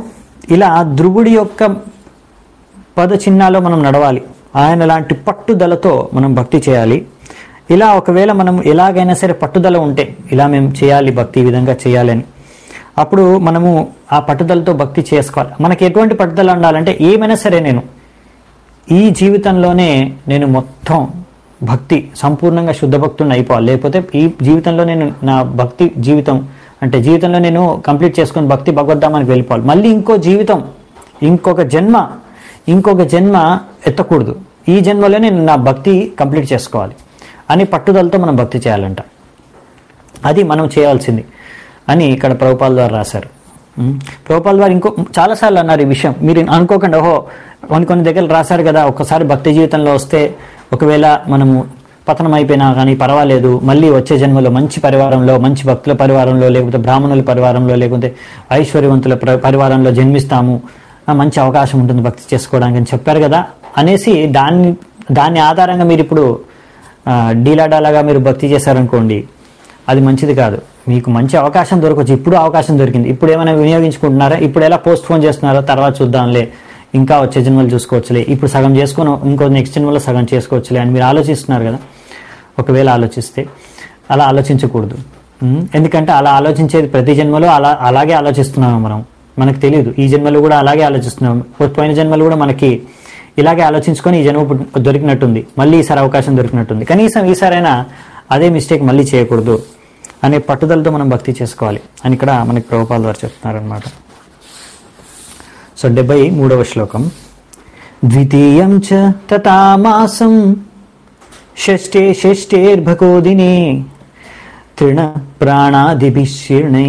ఇలా ధ్రువుడి యొక్క పద చిహ్నాలో మనం నడవాలి. ఆయన లాంటి పట్టుదలతో మనం భక్తి చేయాలి. ఇలా ఒకవేళ మనం ఎలాగైనా సరే పట్టుదల ఉంటే ఇలా మేము చేయాలి భక్తి, ఈ విధంగా చేయాలని, అప్పుడు మనము ఆ పట్టుదలతో భక్తి చేసుకోవాలి. మనకి ఎటువంటి పట్టుదల ఉండాలంటే ఏమైనా సరే నేను ఈ జీవితంలోనే నేను మొత్తం భక్తి సంపూర్ణంగా శుద్ధ భక్తుని అయిపోవాలి, లేకపోతే ఈ జీవితంలో నేను నా భక్తి జీవితం అంటే జీవితంలో నేను కంప్లీట్ చేసుకుని భక్తి భగవద్ధామానికి వెళ్ళిపోవాలి. మళ్ళీ ఇంకో జీవితం, ఇంకొక జన్మ ఇంకొక జన్మ ఎత్తకూడదు, ఈ జన్మలో నేను నా భక్తి కంప్లీట్ చేసుకోవాలి అని పట్టుదలతో మనం భక్తి చేయాలంట. అది మనం చేయాల్సింది అని ఇక్కడ ప్రభుపాల ద్వారా రాశారు. ప్రభుపాల ద్వారా ఇంకో చాలాసార్లు అన్నారు ఈ విషయం. మీరు అనుకోకుండా ఓహో కొన్ని కొన్ని దగ్గర రాశారు కదా, ఒక్కసారి భక్తి జీవితంలో వస్తే ఒకవేళ మనము పతనం అయిపోయినా కానీ పర్వాలేదు, మళ్ళీ వచ్చే జన్మలో మంచి పరివారంలో, మంచి భక్తుల పరివారంలో, లేకపోతే బ్రాహ్మణుల పరివారంలో, లేకపోతే ఐశ్వర్యవంతుల పరివారంలో జన్మిస్తాము, మంచి అవకాశం ఉంటుంది భక్తి చేసుకోవడానికి అని చెప్పారు కదా అనేసి దాన్ని దాన్ని ఆధారంగా మీరు ఇప్పుడు డీలాడాలాగా మీరు భక్తి చేశారనుకోండి, అది మంచిది కాదు. మీకు మంచి అవకాశం దొరకవచ్చు, ఇప్పుడు అవకాశం దొరికింది, ఇప్పుడు ఏమైనా వినియోగించుకుంటున్నారా, ఇప్పుడు ఎలా పోస్ట్ పోన్ చేస్తున్నారో తర్వాత చూద్దాంలే, ఇంకా వచ్చే జన్మలు చూసుకోవచ్చులే, ఇప్పుడు సగం చేసుకొని ఇంకో నెక్స్ట్ జన్మలో సగం చేసుకోవచ్చులే అని మీరు ఆలోచిస్తున్నారు కదా. ఒకవేళ ఆలోచిస్తే అలా ఆలోచించకూడదు. ఎందుకంటే అలా ఆలోచించేది ప్రతి జన్మలో అలా అలాగే ఆలోచిస్తున్నాము మనం, మనకు తెలియదు. ఈ జన్మలో కూడా అలాగే ఆలోచిస్తున్నాము, పోయిన జన్మలు కూడా మనకి ఇలాగే ఆలోచించుకొని ఈ జన్మ దొరికినట్టుంది, మళ్ళీ ఈసారి అవకాశం దొరికినట్టుంది, కనీసం ఈసారైనా అదే మిస్టేక్ మళ్ళీ చేయకూడదు అనే పట్టుదలతో మనం భక్తి చేసుకోవాలి అని ఇక్కడ మనకి ప్రభుపాల ద్వారా చెప్తున్నారనమాట. సో డెబ్బై మూడవ శ్లోకం. ద్వితీయం చ తథా మాసం షష్ఠే షష్ఠేర్భకోదినే తృణ ప్రాణాదిభిశీర్ణై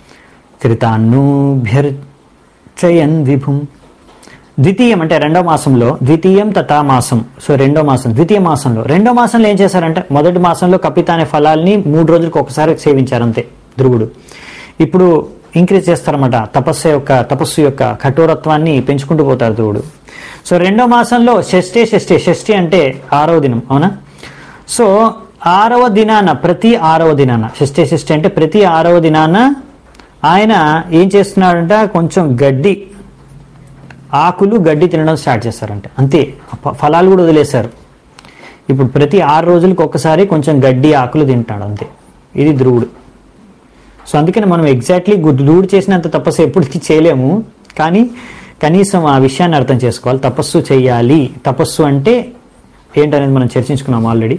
త్రితాన్నోభ్యర్చయన్ విభుం. ద్వితీయం అంటే రెండో మాసంలో, ద్వితీయం తథా మాసం, సో రెండో మాసం, ద్వితీయ మాసంలో రెండో మాసంలో ఏం చేశారంటే మొదటి మాసంలో కపిత అనే ఫలాల్ని మూడు రోజులకు ఒకసారి సేవించారు అంతే ధ్రువుడు. ఇప్పుడు ఇంక్రీజ్ చేస్తారన్నమాట, తపస్సు యొక్క తపస్సు యొక్క కఠోరత్వాన్ని పెంచుకుంటూ పోతారు ధ్రువుడు. సో రెండో మాసంలో షష్ఠే షష్ఠే షష్ఠి అంటే ఆరవ దినం, అవునా. సో ఆరవ దినాన, ప్రతి ఆరవ దినాన, షష్ఠే షష్ఠి అంటే ప్రతి ఆరవ దినాన ఆయన ఏం చేస్తున్నాడంట, కొంచెం గడ్డి ఆకులు గడ్డి తినడం స్టార్ట్ చేస్తారంట అంతే, ఫలాలు కూడా వదిలేశారు. ఇప్పుడు ప్రతి ఆరు రోజులకు ఒక్కసారి కొంచెం గడ్డి ఆకులు తింటాడు అంతే. ఇది ధ్రువుడు. సో అందుకని మనం ఎగ్జాక్ట్లీ ధ్రువుడు చేసినంత తపస్సు ఎప్పటికీ చేయలేము, కానీ కనీసం ఆ విషయాన్ని అర్థం చేసుకోవాలి. తపస్సు చేయాలి, తపస్సు అంటే ఏంటనేది మనం చర్చించుకున్నాం ఆల్రెడీ.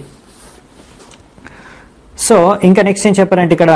సో ఇంకా నెక్స్ట్ ఏం చెప్పారంటే ఇక్కడ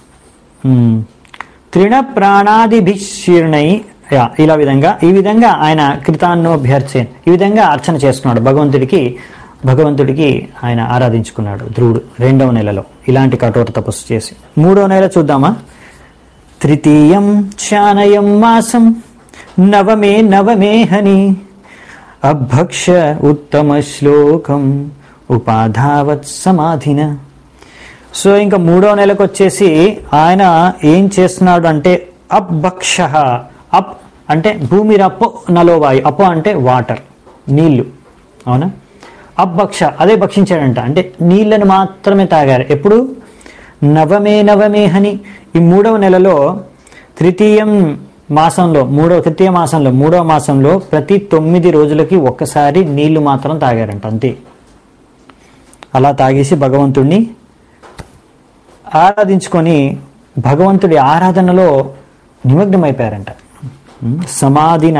తృణ ప్రాణాదిభిశీర్ణై, ఇలా విధంగా ఈ విధంగా ఆయన కృతాన్నోభ్యర్చన్, ఈ విధంగా అర్చన చేసుకున్నాడు భగవంతుడికి, భగవంతుడికి ఆయన ఆరాధించుకున్నాడు ధ్రువుడు రెండవ నెలలో ఇలాంటి కఠోర తపస్సు చేసి. మూడవ నెల చూద్దామా. తృతీయం చానయం మాసం నవమే నవమే హని అభక్ష ఉత్తమ శ్లోకం ఉపాధావత్ సమాధిన. సో ఇంకా మూడవ నెలకు వచ్చేసి ఆయన ఏం చేస్తున్నాడు అంటే అభక్ష, అప్ అంటే భూమి రప్పు నలోవాయు, అప్పు అంటే వాటర్ నీళ్లు, అవునా. అభక్ష అదే భక్షించాడంట, అంటే నీళ్లను మాత్రమే తాగారు. ఎప్పుడు నవమే నవమే హని, ఈ మూడవ నెలలో తృతీయం మాసంలో మూడవ తృతీయ మాసంలో మూడవ మాసంలో ప్రతి తొమ్మిది రోజులకి ఒక్కసారి నీళ్లు మాత్రం తాగారంట అంతే. అలా తాగేసి భగవంతుడిని ఆరాధించుకొని భగవంతుడి ఆరాధనలో నిమగ్నమైపోయారంట సమాధిన.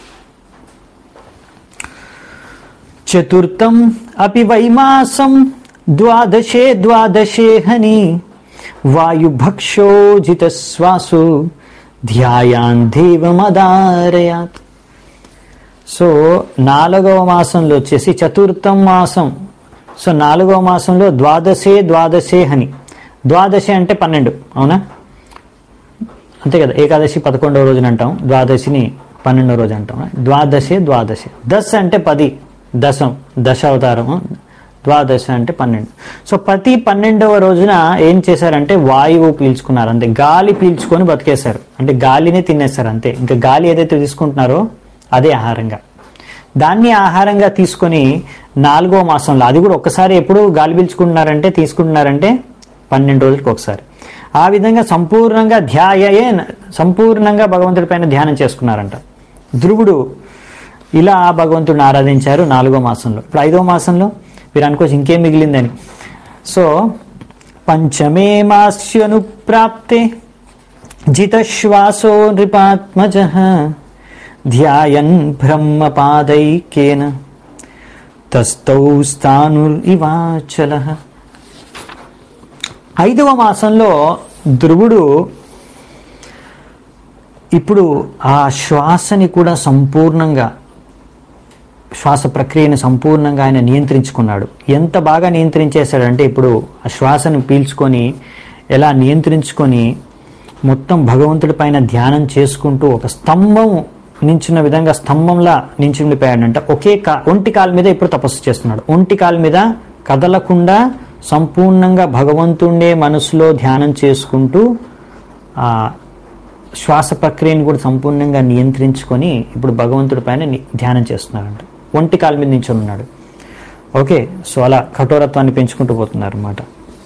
చతుర్థం అపి వైమాసం ద్వాదశే ద్వాదశే హని వాయుభక్షోజిత శ్వాసు ధ్యాయాన్ దేవమదారయాత్. సో నాలుగవ మాసంలో వచ్చేసి చతుర్థం మాసం, సో నాలుగవ మాసంలో ద్వాదశే ద్వాదశే హని, ద్వాదశి అంటే పన్నెండు, అవునా, అంతే కదా. ఏకాదశి పదకొండవ రోజున అంటాం, ద్వాదశిని పన్నెండవ రోజు అంటాం. ద్వాదశే ద్వాదశి, దశ అంటే పది, దశం దశ అవతారము, ద్వాదశ అంటే పన్నెండు. సో ప్రతి పన్నెండవ రోజున ఏం చేశారంటే వాయువు పీల్చుకున్నారు అంతే, గాలి పీల్చుకొని బతికేశారు, అంటే గాలిని తినేశారు అంతే. ఇంకా గాలి ఏదైతే తీసుకుంటున్నారో అదే ఆహారంగా, దాన్ని ఆహారంగా తీసుకొని నాలుగో మాసంలో, అది కూడా ఒక్కసారి ఎప్పుడు గాలి పీల్చుకుంటున్నారంటే తీసుకుంటున్నారంటే పన్నెండు రోజులకు ఒకసారి. ఆ విధంగా సంపూర్ణంగా ధ్యాయే సంపూర్ణంగా భగవంతుడి పైన ధ్యానం చేసుకున్నారంట. ధ్రువుడు ఇలా భగవంతుడిని ఆరాధించారు నాలుగో మాసంలో. ఇప్పుడు ఐదో మాసంలో మీరు అనుకోవచ్చు ఇంకేం మిగిలిందని. సో పంచమే మాస్యనుప్రాప్తే జితశ్వాసో నృపాత్మజః ధ్యాయన్ బ్రహ్మపాదైకేన తస్థౌ స్థానురివాచలః. ఐదవ మాసంలో ధ్రువుడు ఇప్పుడు ఆ శ్వాసని కూడా సంపూర్ణంగా శ్వాస ప్రక్రియను సంపూర్ణంగా ఆయన నియంత్రించుకున్నాడు. ఎంత బాగా నియంత్రించేశాడంటే ఇప్పుడు ఆ శ్వాసను పీల్చుకొని ఎలా నియంత్రించుకొని మొత్తం భగవంతుడి పైన ధ్యానం చేసుకుంటూ ఒక స్తంభం నించున్న విధంగా స్తంభంలా నించుండిపోయాడంట. ఒకే కా ఒంటి కాలు మీద ఇప్పుడు తపస్సు చేస్తున్నాడు. ఒంటి కాలు మీద కదలకుండా సంపూర్ణంగా భగవంతుడే మనసులో ధ్యానం చేసుకుంటూ ఆ శ్వాస ప్రక్రియను కూడా సంపూర్ణంగా నియంత్రించుకొని ఇప్పుడు భగవంతుడి పైన ధ్యానం చేస్తున్నాడంట. ఒంటి కాలు మీద నించుని ఉన్నాడు. ఓకే, సో అలా కఠోరత్వాన్ని పెంచుకుంటూ పోతున్నారు అన్నమాట.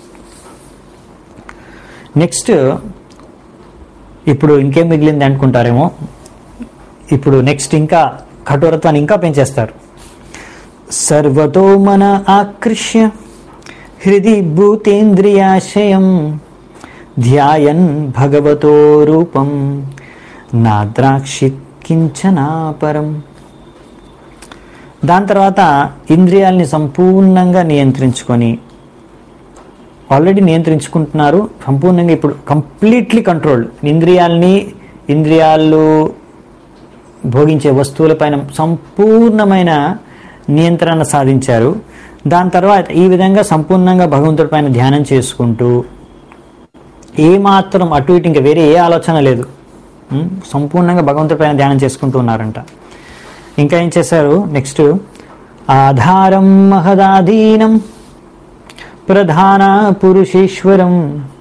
నెక్స్ట్ ఇప్పుడు ఇంకేం మిగిలింది అనుకుంటారేమో. ఇప్పుడు నెక్స్ట్ ఇంకా కఠోరత్వాన్ని ఇంకా పెంచేస్తారు. సర్వతో మన ఆకృష్య హృది భూతేంద్రియాశయం ధ్యాయన్ భగవతో రూపం నాద్రాక్షిత్ కించనాపరం. దాని తర్వాత ఇంద్రియాల్ని సంపూర్ణంగా నియంత్రించుకొని ఆల్రెడీ నియంత్రించుకుంటున్నారు సంపూర్ణంగా. ఇప్పుడు కంప్లీట్లీ కంట్రోల్డ్ ఇంద్రియాల్ని ఇంద్రియాలు భోగించే వస్తువులపైన సంపూర్ణమైన నియంత్రణ సాధించారు. దాని తర్వాత ఈ విధంగా సంపూర్ణంగా భగవంతుడి పైన ధ్యానం చేసుకుంటూ ఏమాత్రం అటు ఇటు ఇంకా వేరే ఏ ఆలోచన లేదు, సంపూర్ణంగా భగవంతుడి పైన ధ్యానం చేసుకుంటూ ఉన్నారంట. ఇంకా ఏం చేశారు నెక్స్ట్? ఆధారం మహదాధీనం ప్రధాన పురుషేశ్వరం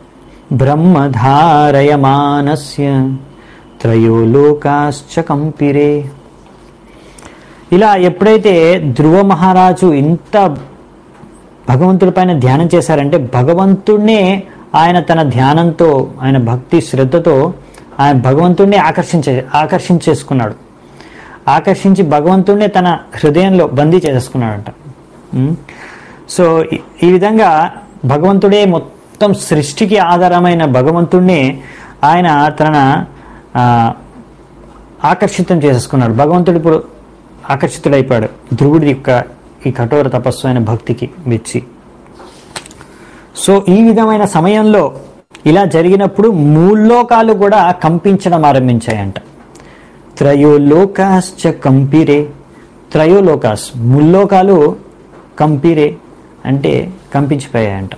బ్రహ్మధారయమానస్య త్రయో లోకాశ్చ కంపిరే. ఇలా ఎప్పుడైతే ధ్రువ మహారాజు ఇంత భగవంతుడి పైన ధ్యానం చేశారంటే భగవంతుడినే ఆయన తన ధ్యానంతో ఆయన భక్తి శ్రద్ధతో ఆయన భగవంతుడిని ఆకర్షించే ఆకర్షించేసుకున్నాడు. ఆకర్షించి భగవంతుడినే తన హృదయంలో బందీ చేసేసుకున్నాడంట. సో ఈ విధంగా భగవంతుడే మొత్తం సృష్టికి ఆధారమైన భగవంతుడిని ఆయన తన ఆకర్షితం చేసేసుకున్నాడు. భగవంతుడు ఇప్పుడు ఆకర్షితుడైపోయాడు ధ్రువుడి యొక్క ఈ కఠోర తపస్సు అయిన భక్తికి మెచ్చి. సో ఈ విధమైన సమయంలో ఇలా జరిగినప్పుడు మూల్లోకాలు కూడా కంపించడం ఆరంభించాయంట. త్రయోలోకాశ్చ కంపిరే. త్రయోలోకాస్ ముల్లోకాలు కంపిరే అంటే కంపించిపోయాయంట.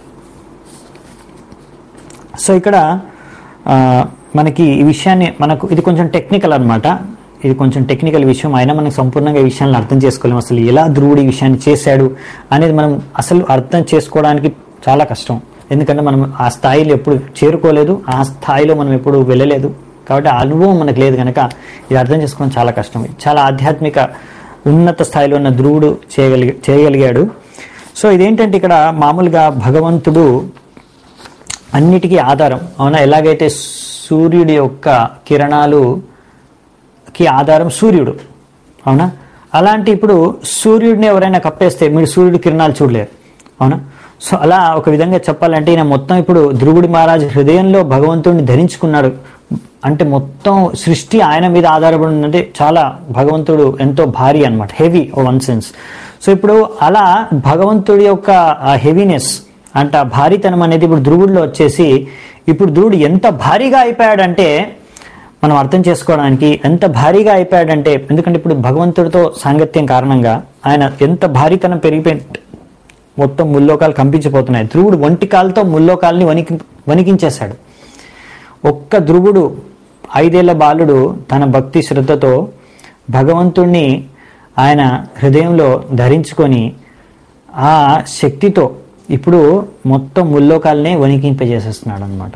సో ఇక్కడ మనకి ఈ విషయాన్ని మనకు ఇది కొంచెం టెక్నికల్ అనమాట. ఇది కొంచెం టెక్నికల్ విషయం అయినా మనం సంపూర్ణంగా ఈ విషయాన్ని అర్థం చేసుకోలేము. అసలు ఎలా ధ్రువుడు ఈ విషయాన్ని చేశాడు అనేది మనం అసలు అర్థం చేసుకోవడానికి చాలా కష్టం. ఎందుకంటే మనం ఆ స్థాయిలో ఎప్పుడు చేరుకోలేదు, ఆ స్థాయిలో మనం ఎప్పుడు వెళ్ళలేదు కాబట్టి ఆ అనుభవం మనకు లేదు కనుక ఇది అర్థం చేసుకోవడం చాలా కష్టం. చాలా ఆధ్యాత్మిక ఉన్నత స్థాయిలో ఉన్న ధ్రువుడు చేయగలిగి చేయగలిగాడు సో ఇదేంటంటే ఇక్కడ మామూలుగా భగవంతుడు అన్నిటికీ ఆధారం, అవునా? ఎలాగైతే సూర్యుడి యొక్క కిరణాలుకి ఆధారం సూర్యుడు, అవునా? అలాంటి ఇప్పుడు సూర్యుడిని ఎవరైనా కప్పేస్తే మీరు సూర్యుడి కిరణాలు చూడలేరు, అవునా? సో అలా ఒక విధంగా చెప్పాలంటే ఈయన మొత్తం ఇప్పుడు ధ్రువుడి మహారాజు హృదయంలో భగవంతుడిని ధరించుకున్నాడు. అంటే మొత్తం సృష్టి ఆయన మీద ఆధారపడి ఉందంటే చాలా భగవంతుడు ఎంతో భారీ అనమాట, హెవీ ఓ వన్ సెన్స్. సో ఇప్పుడు అలా భగవంతుడి యొక్క హెవీనెస్ అంటే భారీతనం అనేది ఇప్పుడు ధ్రువుడిలో వచ్చేసి ఇప్పుడు ధ్రువుడు ఎంత భారీగా అయిపోయాడంటే మనం అర్థం చేసుకోవడానికి ఎంత భారీగా అయిపోయాడంటే ఎందుకంటే ఇప్పుడు భగవంతుడితో సాంగత్యం కారణంగా ఆయన ఎంత భారీతనం పెరిగిపోయి మొత్తం ముల్లోకాలు కంపించిపోతున్నాయి. ధ్రువుడు ఒంటి కాలతో ముల్లోకాలని వణికి వణికించేశాడు. ఒక్క ధ్రువుడు ఐదేళ్ల బాలుడు తన భక్తి శ్రద్ధతో భగవంతుణ్ణి ఆయన హృదయంలో ధరించుకొని ఆ శక్తితో ఇప్పుడు మొత్తం ముల్లోకాలనే వణికింపజేసేస్తున్నాడు అనమాట.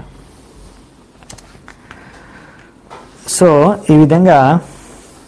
సో ఈ విధంగా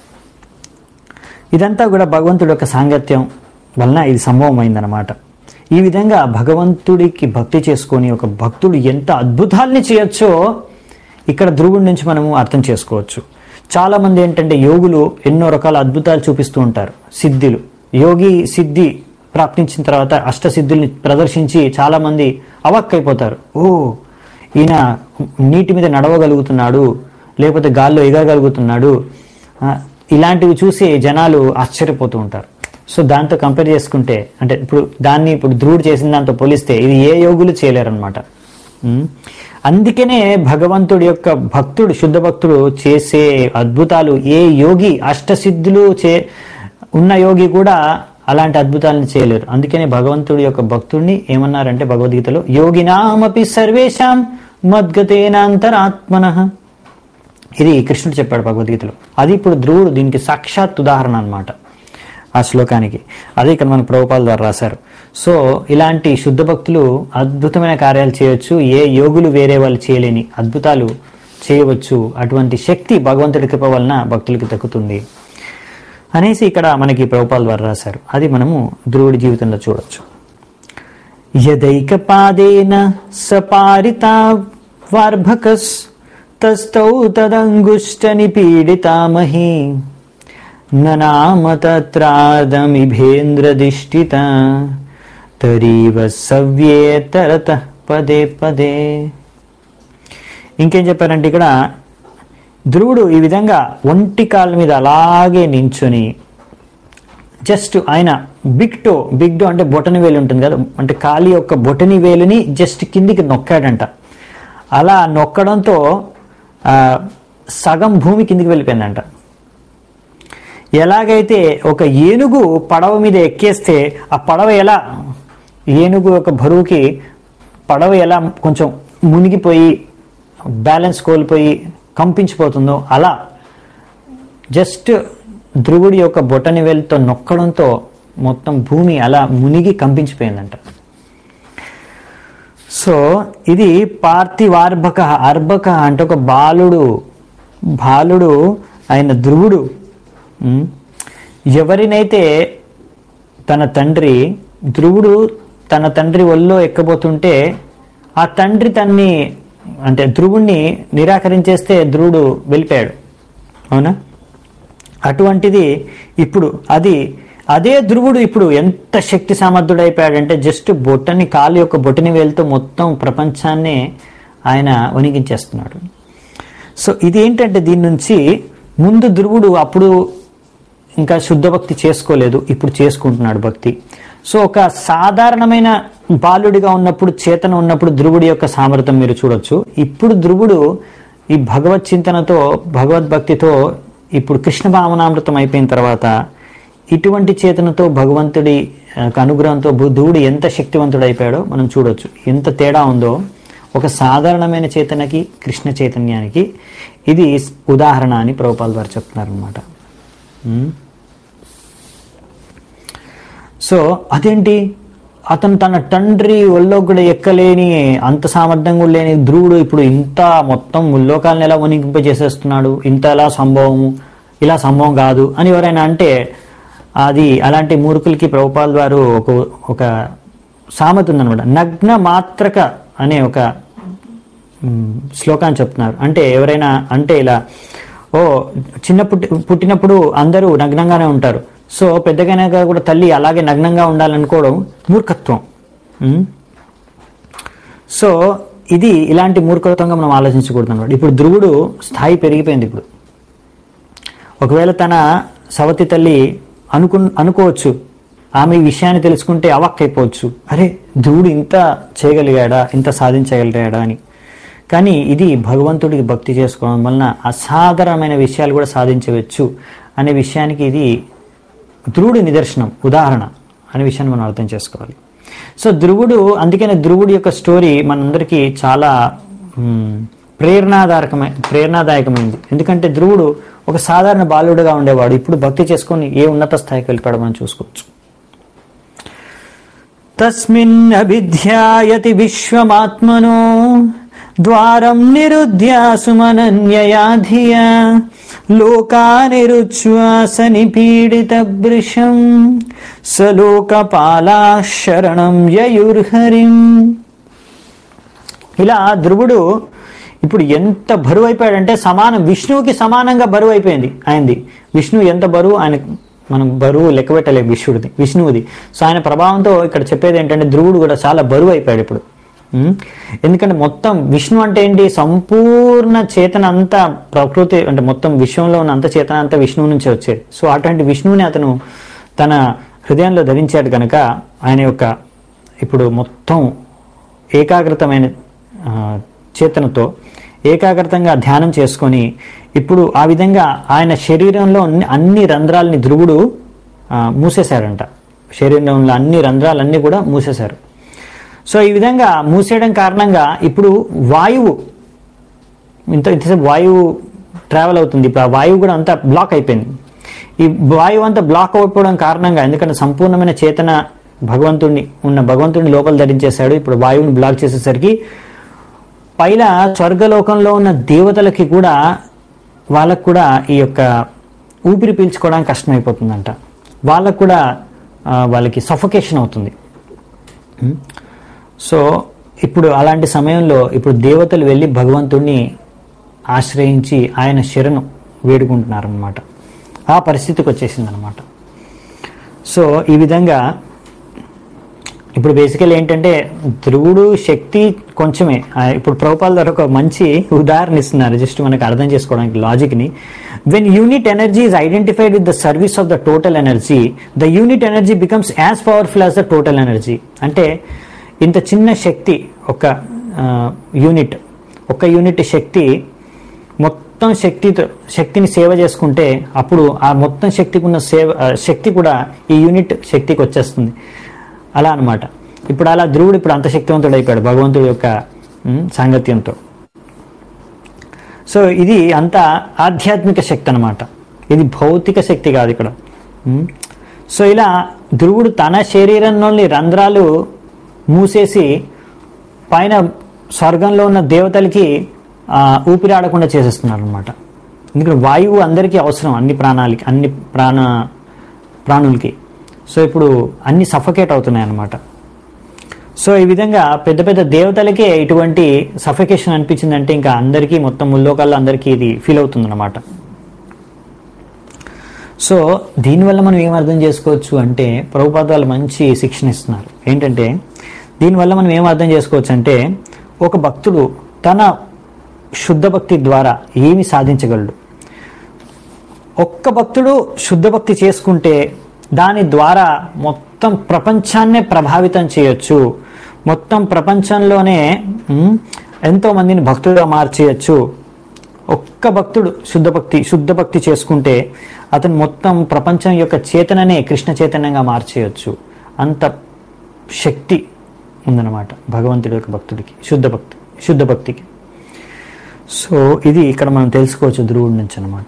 ఇదంతా కూడా భగవంతుడి యొక్క సాంగత్యం వలన ఇది సంభవం అయిందనమాట. ఈ విధంగా భగవంతుడికి భక్తి చేసుకొని ఒక భక్తుడు ఎంత అద్భుతాల్ని చేయొచ్చో ఇక్కడ ధ్రువుడి నుంచి మనము అర్థం చేసుకోవచ్చు. చాలామంది ఏంటంటే యోగులు ఎన్నో రకాల అద్భుతాలు చూపిస్తూ ఉంటారు. సిద్ధులు, యోగి సిద్ధి ప్రాప్తించిన తర్వాత అష్టసిద్ధుల్ని ప్రదర్శించి చాలామంది అవాక్కైపోతారు. ఓ, ఈయన నీటి మీద నడవగలుగుతున్నాడు, లేకపోతే గాల్లో ఎగరగలుగుతున్నాడు, ఇలాంటివి చూసి జనాలు ఆశ్చర్యపోతూ ఉంటారు. సో దాంతో కంపేర్ చేసుకుంటే, అంటే ఇప్పుడు దాన్ని ఇప్పుడు ధ్రువుడు చేసిన దాంతో పోలిస్తే ఇది ఏ యోగులు చేయలేరన్నమాట. అందుకనే భగవంతుడి యొక్క భక్తుడు, శుద్ధ భక్తుడు చేసే అద్భుతాలు ఏ యోగి, అష్టసిద్ధులు చే ఉన్న యోగి కూడా అలాంటి అద్భుతాలను చేయలేరు. అందుకనే భగవంతుడి యొక్క భక్తుడిని ఏమన్నారంటే భగవద్గీతలో, యోగినామపి సర్వేషాం మద్గతేనాంతరాత్మనః. ఇది కృష్ణుడు చెప్పాడు భగవద్గీతలో. అది ఇప్పుడు ధ్రువుడు దీనికి సాక్షాత్ ఉదాహరణ అన్నమాట ఆ శ్లోకానికి. అదే ఇక్కడ మన ప్రభుపాల ద్వారా రాశారు. సో ఇలాంటి శుద్ధ భక్తులు అద్భుతమైన కార్యాలు చేయవచ్చు, ఏ యోగులు వేరే వాళ్ళు చేయలేని అద్భుతాలు చేయవచ్చు. అటువంటి శక్తి భగవంతుడి కృప వలన భక్తులకి దక్కుతుంది అనేసి ఇక్కడ మనకి ప్రభుపాల ద్వారా రాశారు. అది మనము ధ్రువుడి జీవితంలో చూడొచ్చు. యదైక పాదేన సపారితా వార్భకస్ తస్తౌ తదంగుష్ట నిపీడితామహి ననామ తత్రాదమిభేంద్రదిష్టిత తరీవ సవ్యేతరత పదే పదే. ఇంకేం చెప్పారంటే ఇక్కడ ధ్రువుడు ఈ విధంగా ఒంటి కాళ్ళ మీద అలాగే నించుని జస్ట్ ఆయన బిగ్ టో, బిగ్ టో అంటే బొటని వేలు ఉంటుంది కదా, అంటే కాలి యొక్క బొటని వేలుని జస్ట్ కిందికి నొక్కాడంట. అలా నొక్కడంతో సగం భూమి కిందికి వెళ్ళిపోయిందంట. ఎలాగైతే ఒక ఏనుగు పడవ మీద ఎక్కేస్తే ఆ పడవ ఎలా, ఏనుగు యొక్క బరువుకి పడవ ఎలా కొంచెం మునిగిపోయి బ్యాలెన్స్ కోల్పోయి కంపించిపోతుందో అలా జస్ట్ ధ్రువుడి యొక్క బొటని వేలుతో నొక్కడంతో మొత్తం భూమి అలా మునిగి కంపించిపోయిందంట. సో ఇది పార్థివార్భక. అర్భక అంటే ఒక బాలుడు, బాలుడు ఆయన ధ్రువుడు ఎవరినైతే తన తండ్రి, ధ్రువుడు తన తండ్రి ఒళ్ళో ఎక్కబోతుంటే ఆ తండ్రి తన్ని అంటే ధ్రువుణ్ణి నిరాకరించేస్తే ధ్రువుడు వెళ్ళిపోయాడు, అవునా? అటువంటిది ఇప్పుడు అది అదే ధ్రువుడు ఇప్పుడు ఎంత శక్తి సామర్థ్యుడు అయిపోయాడంటే జస్ట్ బొట్టని, కాలు యొక్క బొట్టని వేలుతో మొత్తం ప్రపంచాన్ని ఆయన వణికించేస్తున్నాడు. సో ఇది ఏంటంటే దీని నుంచి ముందు ధ్రువుడు అప్పుడు ఇంకా శుద్ధ భక్తి చేసుకోలేదు, ఇప్పుడు చేసుకుంటున్నాడు భక్తి. సో ఒక సాధారణమైన బాలుడిగా ఉన్నప్పుడు, చేతన ఉన్నప్పుడు ధ్రువుడి యొక్క సామర్థ్యం మీరు చూడొచ్చు. ఇప్పుడు ధ్రువుడు ఈ భగవత్ చింతనతో, భగవద్భక్తితో ఇప్పుడు కృష్ణ భావనామృతం అయిపోయిన తర్వాత ఇటువంటి చేతనతో భగవంతుడి అనుగ్రహంతో ధ్రువుడు ఎంత శక్తివంతుడు అయిపోయాడో మనం చూడొచ్చు. ఎంత తేడా ఉందో ఒక సాధారణమైన చేతనకి కృష్ణ చైతన్యానికి. ఇది ఉదాహరణ అని ప్రభుపాల్ వారు చెప్తున్నారు అనమాట. సో అదేంటి, అతను తన తండ్రి ఒళ్ళో కూడా ఎక్కలేని, అంత సామర్థ్యం కూడా లేని ధ్రువుడు ఇప్పుడు ఇంత మొత్తం ముల్లోకాలను ఎలా వణికింపజేసేస్తున్నాడు, ఇంత ఎలా సంభవము, ఇలా సంభవం కాదు అని ఎవరైనా అంటే అది అలాంటి మూర్ఖులకి ప్రభుపాల్ వారు ఒక ఒక సామెత ఉందనమాట. నగ్న మాత్రక అనే ఒక శ్లోకాన్ని చెప్తున్నారు. అంటే ఎవరైనా అంటే ఇలా, ఓ చిన్న పుట్టి పుట్టినప్పుడు అందరూ నగ్నంగానే ఉంటారు, సో పెద్దగానే కూడా తల్లి అలాగే నగ్నంగా ఉండాలనుకోవడం మూర్ఖత్వం. సో ఇది ఇలాంటి మూర్ఖత్వంగా మనం ఆలోచించకూడదు అనమాట. ఇప్పుడు ధ్రువుడు స్థాయి పెరిగిపోయింది. ఇప్పుడు ఒకవేళ తన సవతి తల్లి అనుకు అనుకోవచ్చు, ఆమె ఈ విషయాన్ని తెలుసుకుంటే అవాక్కైపోవచ్చు, అరే ధ్రువుడు ఇంత చేయగలిగాడా, ఇంత సాధించగలిగాడా అని. కానీ ఇది భగవంతుడికి భక్తి చేసుకోవడం వలన అసాధారణమైన విషయాలు కూడా సాధించవచ్చు అనే విషయానికి ఇది ధ్రువుడి నిదర్శనం, ఉదాహరణ అనే విషయాన్ని మనం అర్థం చేసుకోవాలి. సో ధ్రువుడు, అందుకనే ధ్రువుడి యొక్క స్టోరీ మనందరికీ చాలా ప్రేరణాదాయకమై ప్రేరణాదాయకమైంది. ఎందుకంటే ధ్రువుడు ఒక సాధారణ బాలుడుగా ఉండేవాడు, ఇప్పుడు భక్తి చేసుకొని ఏ ఉన్నత స్థాయికి వెళ్ళిపోవడం మనం చూసుకోవచ్చు. తస్మిన్ అభిధ్యాయతి విశ్వమాత్మనో ద్వారం నిరుద్య సుమనన్యయా ధియా లోకానిరుచ్ఛ్వాస నిపీడిత భృశం సలోకపాలా శరణం యయుర్హరిం. ఇలా ధ్రువుడు ఇప్పుడు ఎంత బరువు అయిపోయాడంటే సమానం విష్ణువుకి సమానంగా బరువు అయిపోయింది ఆయనది. విష్ణువు ఎంత బరువు, ఆయన మనం బరువు లెక్క పెట్టలేము విష్ణుడిది విష్ణువుది. సో ఆయన ప్రభావంతో ఇక్కడ చెప్పేది ఏంటంటే ధ్రువుడు కూడా చాలా బరువు అయిపోయాడు ఇప్పుడు. ఎందుకంటే మొత్తం విష్ణు అంటే ఏంటి, సంపూర్ణ చేతన అంతా ప్రకృతి అంటే మొత్తం విశ్వంలో ఉన్న అంత చేతన అంతా విష్ణువు నుంచే వచ్చేది. సో అటువంటి విష్ణువుని అతను తన హృదయంలో ధరించాడు కనుక ఆయన యొక్క ఇప్పుడు మొత్తం ఏకాగ్రతమైన చేతనతో ఏకాగ్రతంగా ధ్యానం చేసుకొని ఇప్పుడు ఆ విధంగా ఆయన శరీరంలో అన్ని రంధ్రాలని ధ్రువుడు మూసేశారంట. శరీరంలో అన్ని రంధ్రాలన్నీ కూడా మూసేశారు. సో ఈ విధంగా మూసేయడం కారణంగా ఇప్పుడు వాయువు ఇంత ఇంతసేపు వాయువు ట్రావెల్ అవుతుంది, ఇప్పుడు ఆ వాయువు కూడా అంతా బ్లాక్ అయిపోయింది. ఈ వాయువు అంతా బ్లాక్ అయిపోవడం కారణంగా, ఎందుకంటే సంపూర్ణమైన చేతన భగవంతుడిని ఉన్న భగవంతుడిని లోపల ధరించేశాడు, ఇప్పుడు వాయువుని బ్లాక్ చేసేసరికి పైన స్వర్గలోకంలో ఉన్న దేవతలకి కూడా వాళ్ళకు కూడా ఈ యొక్క ఊపిరి పీల్చుకోవడానికి కష్టమైపోతుందంట. వాళ్ళకు కూడా వాళ్ళకి సఫోకేషన్ అవుతుంది. సో ఇప్పుడు అలాంటి సమయంలో ఇప్పుడు దేవతలు వెళ్ళి భగవంతుడిని ఆశ్రయించి ఆయన శరణు వేడుకుంటున్నారనమాట. ఆ పరిస్థితికి వచ్చేసిందనమాట. సో ఈ విధంగా ఇప్పుడు బేసికల్ ఏంటంటే ధ్రువుడు శక్తి కొంచెమే. ఇప్పుడు ప్రభుపాల్ ద్వారా ఒక మంచి ఉదాహరణ ఇస్తున్నారు జస్ట్ మనకు అర్థం చేసుకోవడానికి లాజిక్ని. When unit energy is identified with the service of the total energy, the unit energy becomes as powerful as the total energy. అంటే ఇంత చిన్న శక్తి ఒక యూనిట్ ఒక యూనిట్ శక్తి మొత్తం శక్తితో శక్తిని సేవ చేసుకుంటే అప్పుడు ఆ మొత్తం శక్తికి ఉన్న సేవ శక్తి కూడా ఈ యూనిట్ శక్తికి వచ్చేస్తుంది. అలా అనమాట. ఇప్పుడు అలా ధ్రువుడు ఇప్పుడు అంత శక్తివంతుడు అయిపోయాడు భగవంతుడి యొక్క సాంగత్యంతో. సో ఇది అంత ఆధ్యాత్మిక శక్తి అనమాట, ఇది భౌతిక శక్తి కాదు ఇక్కడ. సో ఇలా ధ్రువుడు తన శరీరంలోని రంధ్రాలు మూసేసి పైన స్వర్గంలో ఉన్న దేవతలకి ఊపిరాడకుండా చేసేస్తున్నారు అనమాట. ఎందుకంటే వాయువు అందరికీ అవసరం, అన్ని ప్రాణాలకి అన్ని ప్రాణ ప్రాణులకి. సో ఇప్పుడు అన్ని సఫకేట్ అవుతున్నాయి అన్నమాట. సో ఈ విధంగా పెద్ద పెద్ద దేవతలకే ఇటువంటి సఫకేషన్ అనిపించిందంటే ఇంకా అందరికీ మొత్తం ముల్లోకాల్లో అందరికీ ఇది ఫీల్ అవుతుందన్నమాట. సో దీనివల్ల మనం ఏం అర్థం చేసుకోవచ్చు అంటే ప్రభుపాద వాళ్ళు మంచి శిక్షణ ఇస్తున్నారు. ఏంటంటే దీనివల్ల మనం ఏం అర్థం చేసుకోవచ్చు అంటే ఒక భక్తుడు తన శుద్ధ భక్తి ద్వారా ఏమి సాధించగలడు. ఒక్క భక్తుడు శుద్ధ భక్తి చేసుకుంటే దాని ద్వారా మొత్తం ప్రపంచాన్నే ప్రభావితం చేయొచ్చు, మొత్తం ప్రపంచంలోనే ఎంతో మందిని భక్తులుగా మార్చేయచ్చు. ఒక్క భక్తుడు శుద్ధ భక్తి శుద్ధ భక్తి చేసుకుంటే అతను మొత్తం ప్రపంచం యొక్క చేతననే కృష్ణ చైతన్యంగా మార్చేయచ్చు. అంత శక్తి ఉందన్నమాట భగవంతుడి యొక్క భక్తుడికి, శుద్ధ భక్తి శుద్ధ భక్తికి. సో ఇది ఇక్కడ మనం తెలుసుకోవచ్చు ధ్రువుడి నుంచి అనమాట.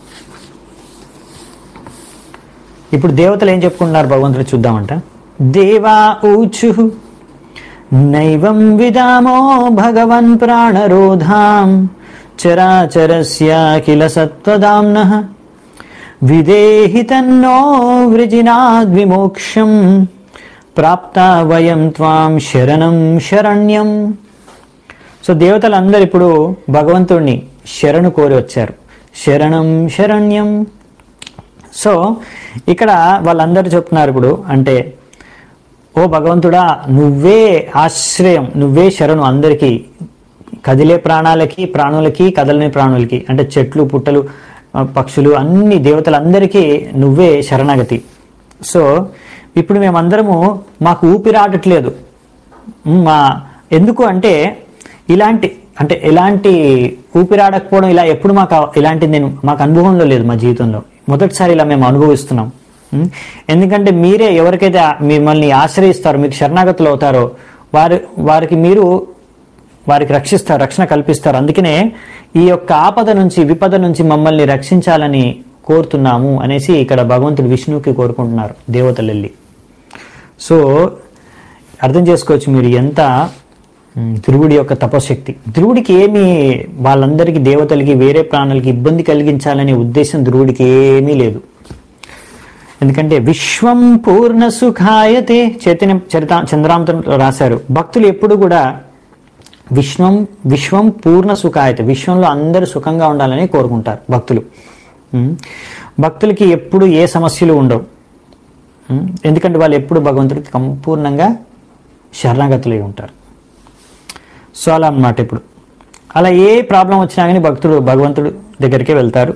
ఇప్పుడు దేవతలు ఏం చెప్పుకుంటున్నారు భగవంతుడు చూద్దామంట. దేవా ఊచు నైవం విదామో భగవన్ ప్రాణరోధాం చరాచరస్య కిల సత్వదాంనః విదేహి తన్నో వృజినాద్ విమోక్షం ప్రాప్తా వయం త్వాం శరణం శరణ్యం. సో దేవతలందరూ ఇప్పుడు భగవంతుడిని శరణు కోరి వచ్చారు. శరణం శరణ్యం. సో ఇక్కడ వాళ్ళందరూ చెప్తున్నారు ఇప్పుడు అంటే ఓ భగవంతుడా నువ్వే ఆశ్రయం, నువ్వే శరణు అందరికీ, కదిలే ప్రాణాలకి ప్రాణులకి కదలని ప్రాణులకి అంటే చెట్లు పుట్టలు పక్షులు అన్ని దేవతలందరికీ నువ్వే శరణాగతి. సో ఇప్పుడు మేమందరము మాకు ఊపిరాడట్లేదు. మా ఎందుకు అంటే ఇలాంటి అంటే ఎలాంటి ఊపిరాడకపోవడం ఇలా ఎప్పుడు మాకు ఇలాంటి నేను మాకు అనుభవంలో లేదు మా జీవితంలో. మొదటిసారి ఇలా మేము అనుభవిస్తున్నాం. ఎందుకంటే మీరే ఎవరికైతే మిమ్మల్ని ఆశ్రయిస్తారో మీకు శరణాగతులు అవుతారో వారి వారికి మీరు వారికి రక్షిస్తారు, రక్షణ కల్పిస్తారు. అందుకనే ఈ యొక్క ఆపద నుంచి విపద నుంచి మమ్మల్ని రక్షించాలని కోరుతున్నాము అనేసి ఇక్కడ భగవంతుడు విష్ణువుకి కోరుకుంటున్నారు దేవతలు వెళ్ళి. సో అర్థం చేసుకోవచ్చు మీరు ఎంత ధ్రువుడి యొక్క తపశక్తి. ధ్రువుడికి ఏమి వాళ్ళందరికీ దేవతలకి వేరే ప్రాణులకి ఇబ్బంది కలిగించాలనే ఉద్దేశం ధ్రువుడికి ఏమీ లేదు. ఎందుకంటే విశ్వం పూర్ణ సుఖాయతే చైతన్య చరిత చంద్రామృతంలో రాశారు, భక్తులు ఎప్పుడు కూడా విశ్వం విశ్వం పూర్ణ సుఖాయతే, విశ్వంలో అందరూ సుఖంగా ఉండాలని కోరుకుంటారు భక్తులు. భక్తులకి ఎప్పుడు ఏ సమస్యలు ఉండవు, ఎందుకంటే వాళ్ళు ఎప్పుడు భగవంతుడికి సంపూర్ణంగా శరణాగతులై ఉంటారు. సో అలా అన్నమాట. ఇప్పుడు అలా ఏ ప్రాబ్లం వచ్చినా కానీ భక్తుడు భగవంతుడు దగ్గరికే వెళ్తారు.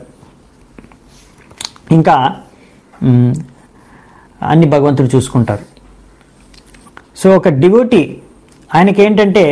ఇంకా అన్ని భగవంతుడు చూసుకుంటారు. సో ఒక డివోటీ ఆయనకి ఏంటంటే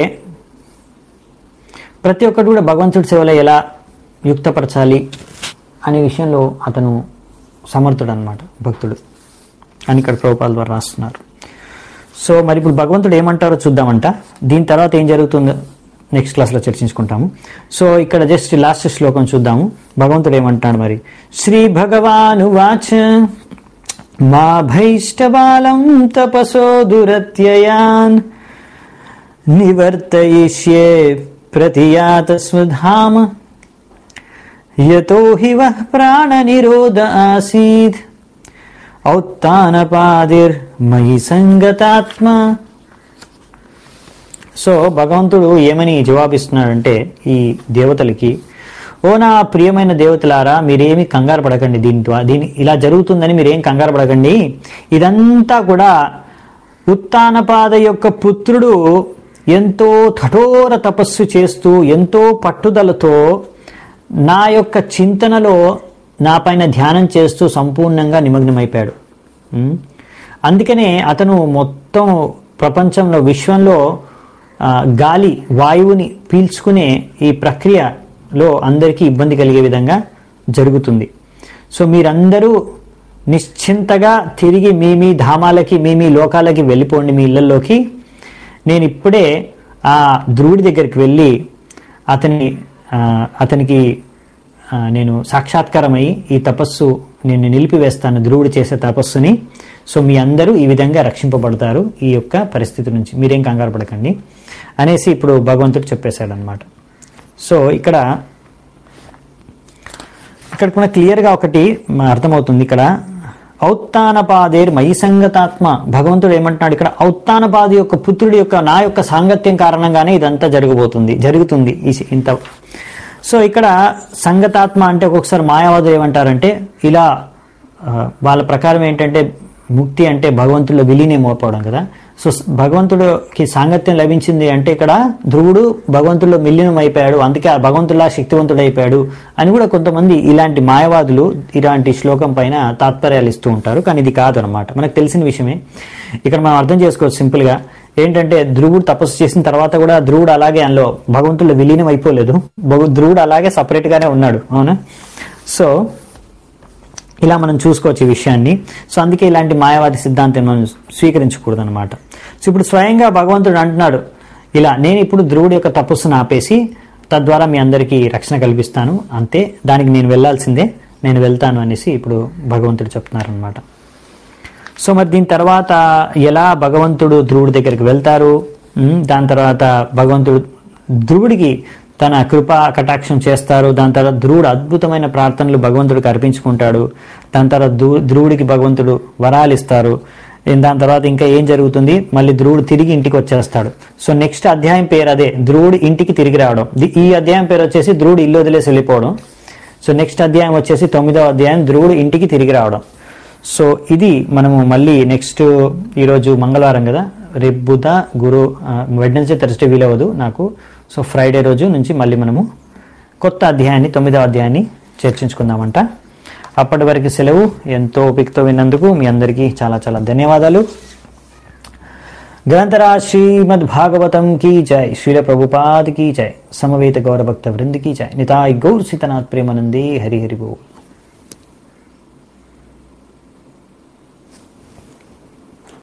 ప్రతి ఒక్కరు కూడా భగవంతుడి సేవలో ఎలా యుక్తపరచాలి అనే విషయంలో అతను సమర్థుడు అన్నమాట, భక్తుడు అని ఇక్కడ ప్రభుపాద ద్వారా రాస్తున్నారు. సో మరి ఇప్పుడు భగవంతుడు ఏమంటారో చూద్దామంట. దీని తర్వాత ఏం జరుగుతుందో నెక్స్ట్ క్లాస్లో చర్చించుకుంటాము. సో ఇక్కడ జస్ట్ లాస్ట్ శ్లోకం చూద్దాము. భగవంతుడు ఏమంటాడు మరి. శ్రీ భగవాను వాచ మా భైష్టబాలం తపసో దురత్యయాన్ నివర్తయిష్యే ప్రతియాత స్వధామ యతో హి వః ప్రాణ నిరోధ ఆసీద్ ఔత్తానపాదిర్ మయి సంగతాత్మ. సో భగవంతుడు ఏమని జవాబిస్తున్నాడంటే ఈ దేవతలకి, ఓ నా ప్రియమైన దేవతలారా, మీరేమి కంగారు పడకండి, దీని ద్వారా దీని ఇలా జరుగుతుందని మీరేం కంగారు పడకండి. ఇదంతా కూడా ఉత్తానపాద యొక్క పుత్రుడు ఎంతో కఠోర తపస్సు చేస్తూ ఎంతో పట్టుదలతో నా యొక్క చింతనలో నా పైన ధ్యానం చేస్తూ సంపూర్ణంగా నిమగ్నమైపోయాడు. అందుకనే అతను మొత్తం ప్రపంచంలో విశ్వంలో గాలి వాయువుని పీల్చుకునే ఈ ప్రక్రియలో అందరికీ ఇబ్బంది కలిగే విధంగా జరుగుతుంది. సో మీరందరూ నిశ్చింతగా తిరిగి మీ మీ ధామాలకి మీ మీ లోకాలకి వెళ్ళిపోండి, మీ ఇళ్లలోకి. నేను ఇప్పుడే ఆ ధ్రువుడి దగ్గరికి వెళ్ళి అతని అతనికి నేను సాక్షాత్కారమై ఈ తపస్సు నేను నిలిపివేస్తాను, ధ్రువుడు చేసే తపస్సుని. సో మీ అందరూ ఈ విధంగా రక్షింపబడతారు ఈ యొక్క పరిస్థితి నుంచి, మీరేం కంగారు పడకండి అనేసి ఇప్పుడు భగవంతుడు చెప్పేశాడు అనమాట. సో ఇక్కడ ఇక్కడ కూడా క్లియర్గా ఒకటి అర్థమవుతుంది. ఇక్కడ ఔత్తానపాదేర్ మయి సంగతాత్మ, భగవంతుడు ఏమంటున్నాడు ఇక్కడ, ఔత్తానపాది యొక్క పుత్రుడి యొక్క నా యొక్క సాంగత్యం కారణంగానే ఇదంతా జరగబోతుంది జరుగుతుంది ఇంత. సో ఇక్కడ సంగతాత్మ అంటే ఒక్కొక్కసారి మాయావాదులు ఏమంటారంటే, ఇలా వాళ్ళ ప్రకారం ఏంటంటే ముక్తి అంటే భగవంతుడిలో విలీనం అయిపోవడం కదా. సో భగవంతుడికి సాంగత్యం లభించింది అంటే ఇక్కడ ధ్రువుడు భగవంతుడిలో విలీనం అయిపోయాడు, అందుకే ఆ భగవంతుడిలా శక్తివంతుడు అయిపోయాడు అని కూడా కొంతమంది ఇలాంటి మాయవాదులు ఇలాంటి శ్లోకం పైన తాత్పర్యాలు ఇస్తూ ఉంటారు. కానీ ఇది కాదు అనమాట, మనకు తెలిసిన విషయమే. ఇక్కడ మనం అర్థం చేసుకోవచ్చు సింపుల్గా. ఏంటంటే ధ్రువుడు తపస్సు చేసిన తర్వాత కూడా ధ్రువుడు అలాగే అందులో భగవంతుడిలో విలీనం అయిపోలేదు, ధ్రువుడు అలాగే సపరేట్గానే ఉన్నాడు, అవునా. సో ఇలా మనం చూసుకోవచ్చు ఈ విషయాన్ని. సో అందుకే ఇలాంటి మాయావాది సిద్ధాంతం మనం స్వీకరించకూడదు అనమాట. సో ఇప్పుడు స్వయంగా భగవంతుడు అంటున్నాడు ఇలా, నేను ఇప్పుడు ధ్రువుడి యొక్క తపస్సును ఆపేసి తద్వారా మీ అందరికీ రక్షణ కల్పిస్తాను, అంతే, దానికి నేను వెళ్ళాల్సిందే, నేను వెళ్తాను అనేసి ఇప్పుడు భగవంతుడు చెప్తున్నారు అనమాట. సో మరి దీని తర్వాత ఎలా భగవంతుడు ధ్రువుడి దగ్గరికి వెళ్తారు, దాని తర్వాత భగవంతుడు ధ్రువుడికి తన కృపా కటాక్షం చేస్తారు, దాని తర్వాత ధ్రువుడు అద్భుతమైన ప్రార్థనలు భగవంతుడికి అర్పించుకుంటాడు, దాని తర్వాత ధ్రువుడికి భగవంతుడు వరాలు ఇస్తారు, దాని తర్వాత ఇంకా ఏం జరుగుతుంది, మళ్ళీ ధ్రువుడు తిరిగి ఇంటికి వచ్చేస్తాడు. సో నెక్స్ట్ అధ్యాయం పేరు అదే, ధ్రువుడు ఇంటికి తిరిగి రావడం. ఈ అధ్యాయం పేరు వచ్చేసి ధ్రువుడు ఇల్లు వదిలేసి వెళ్ళిపోవడం. సో నెక్స్ట్ అధ్యాయం వచ్చేసి తొమ్మిదవ అధ్యాయం, ధ్రువుడు ఇంటికి తిరిగి రావడం. సో ఇది మనము మళ్ళీ నెక్స్ట్, ఈరోజు మంగళవారం కదా, రేపు బుధ గురు వెడ్నెస్డే థర్స్డే వీలవదు నాకు. సో ఫ్రైడే రోజు నుంచి మళ్ళీ మనము కొత్త అధ్యాయాన్ని తొమ్మిదవ అధ్యాయాన్ని చర్చించుకుందామంట. అప్పటి వరకు సెలవు. ఎంతో ఓపికతో విన్నందుకు మీ అందరికీ చాలా చాలా ధన్యవాదాలు. గ్రంథరాజ్ శ్రీమద్ భాగవతం కీ జై, శ్రీల ప్రభుపాద్ కీ జై, సమవేత గౌరభక్త వృంద్ కీ జై, నితాయ్ గౌర్ సీతనాథ్ ప్రేమానందే హరి హరి బోల్.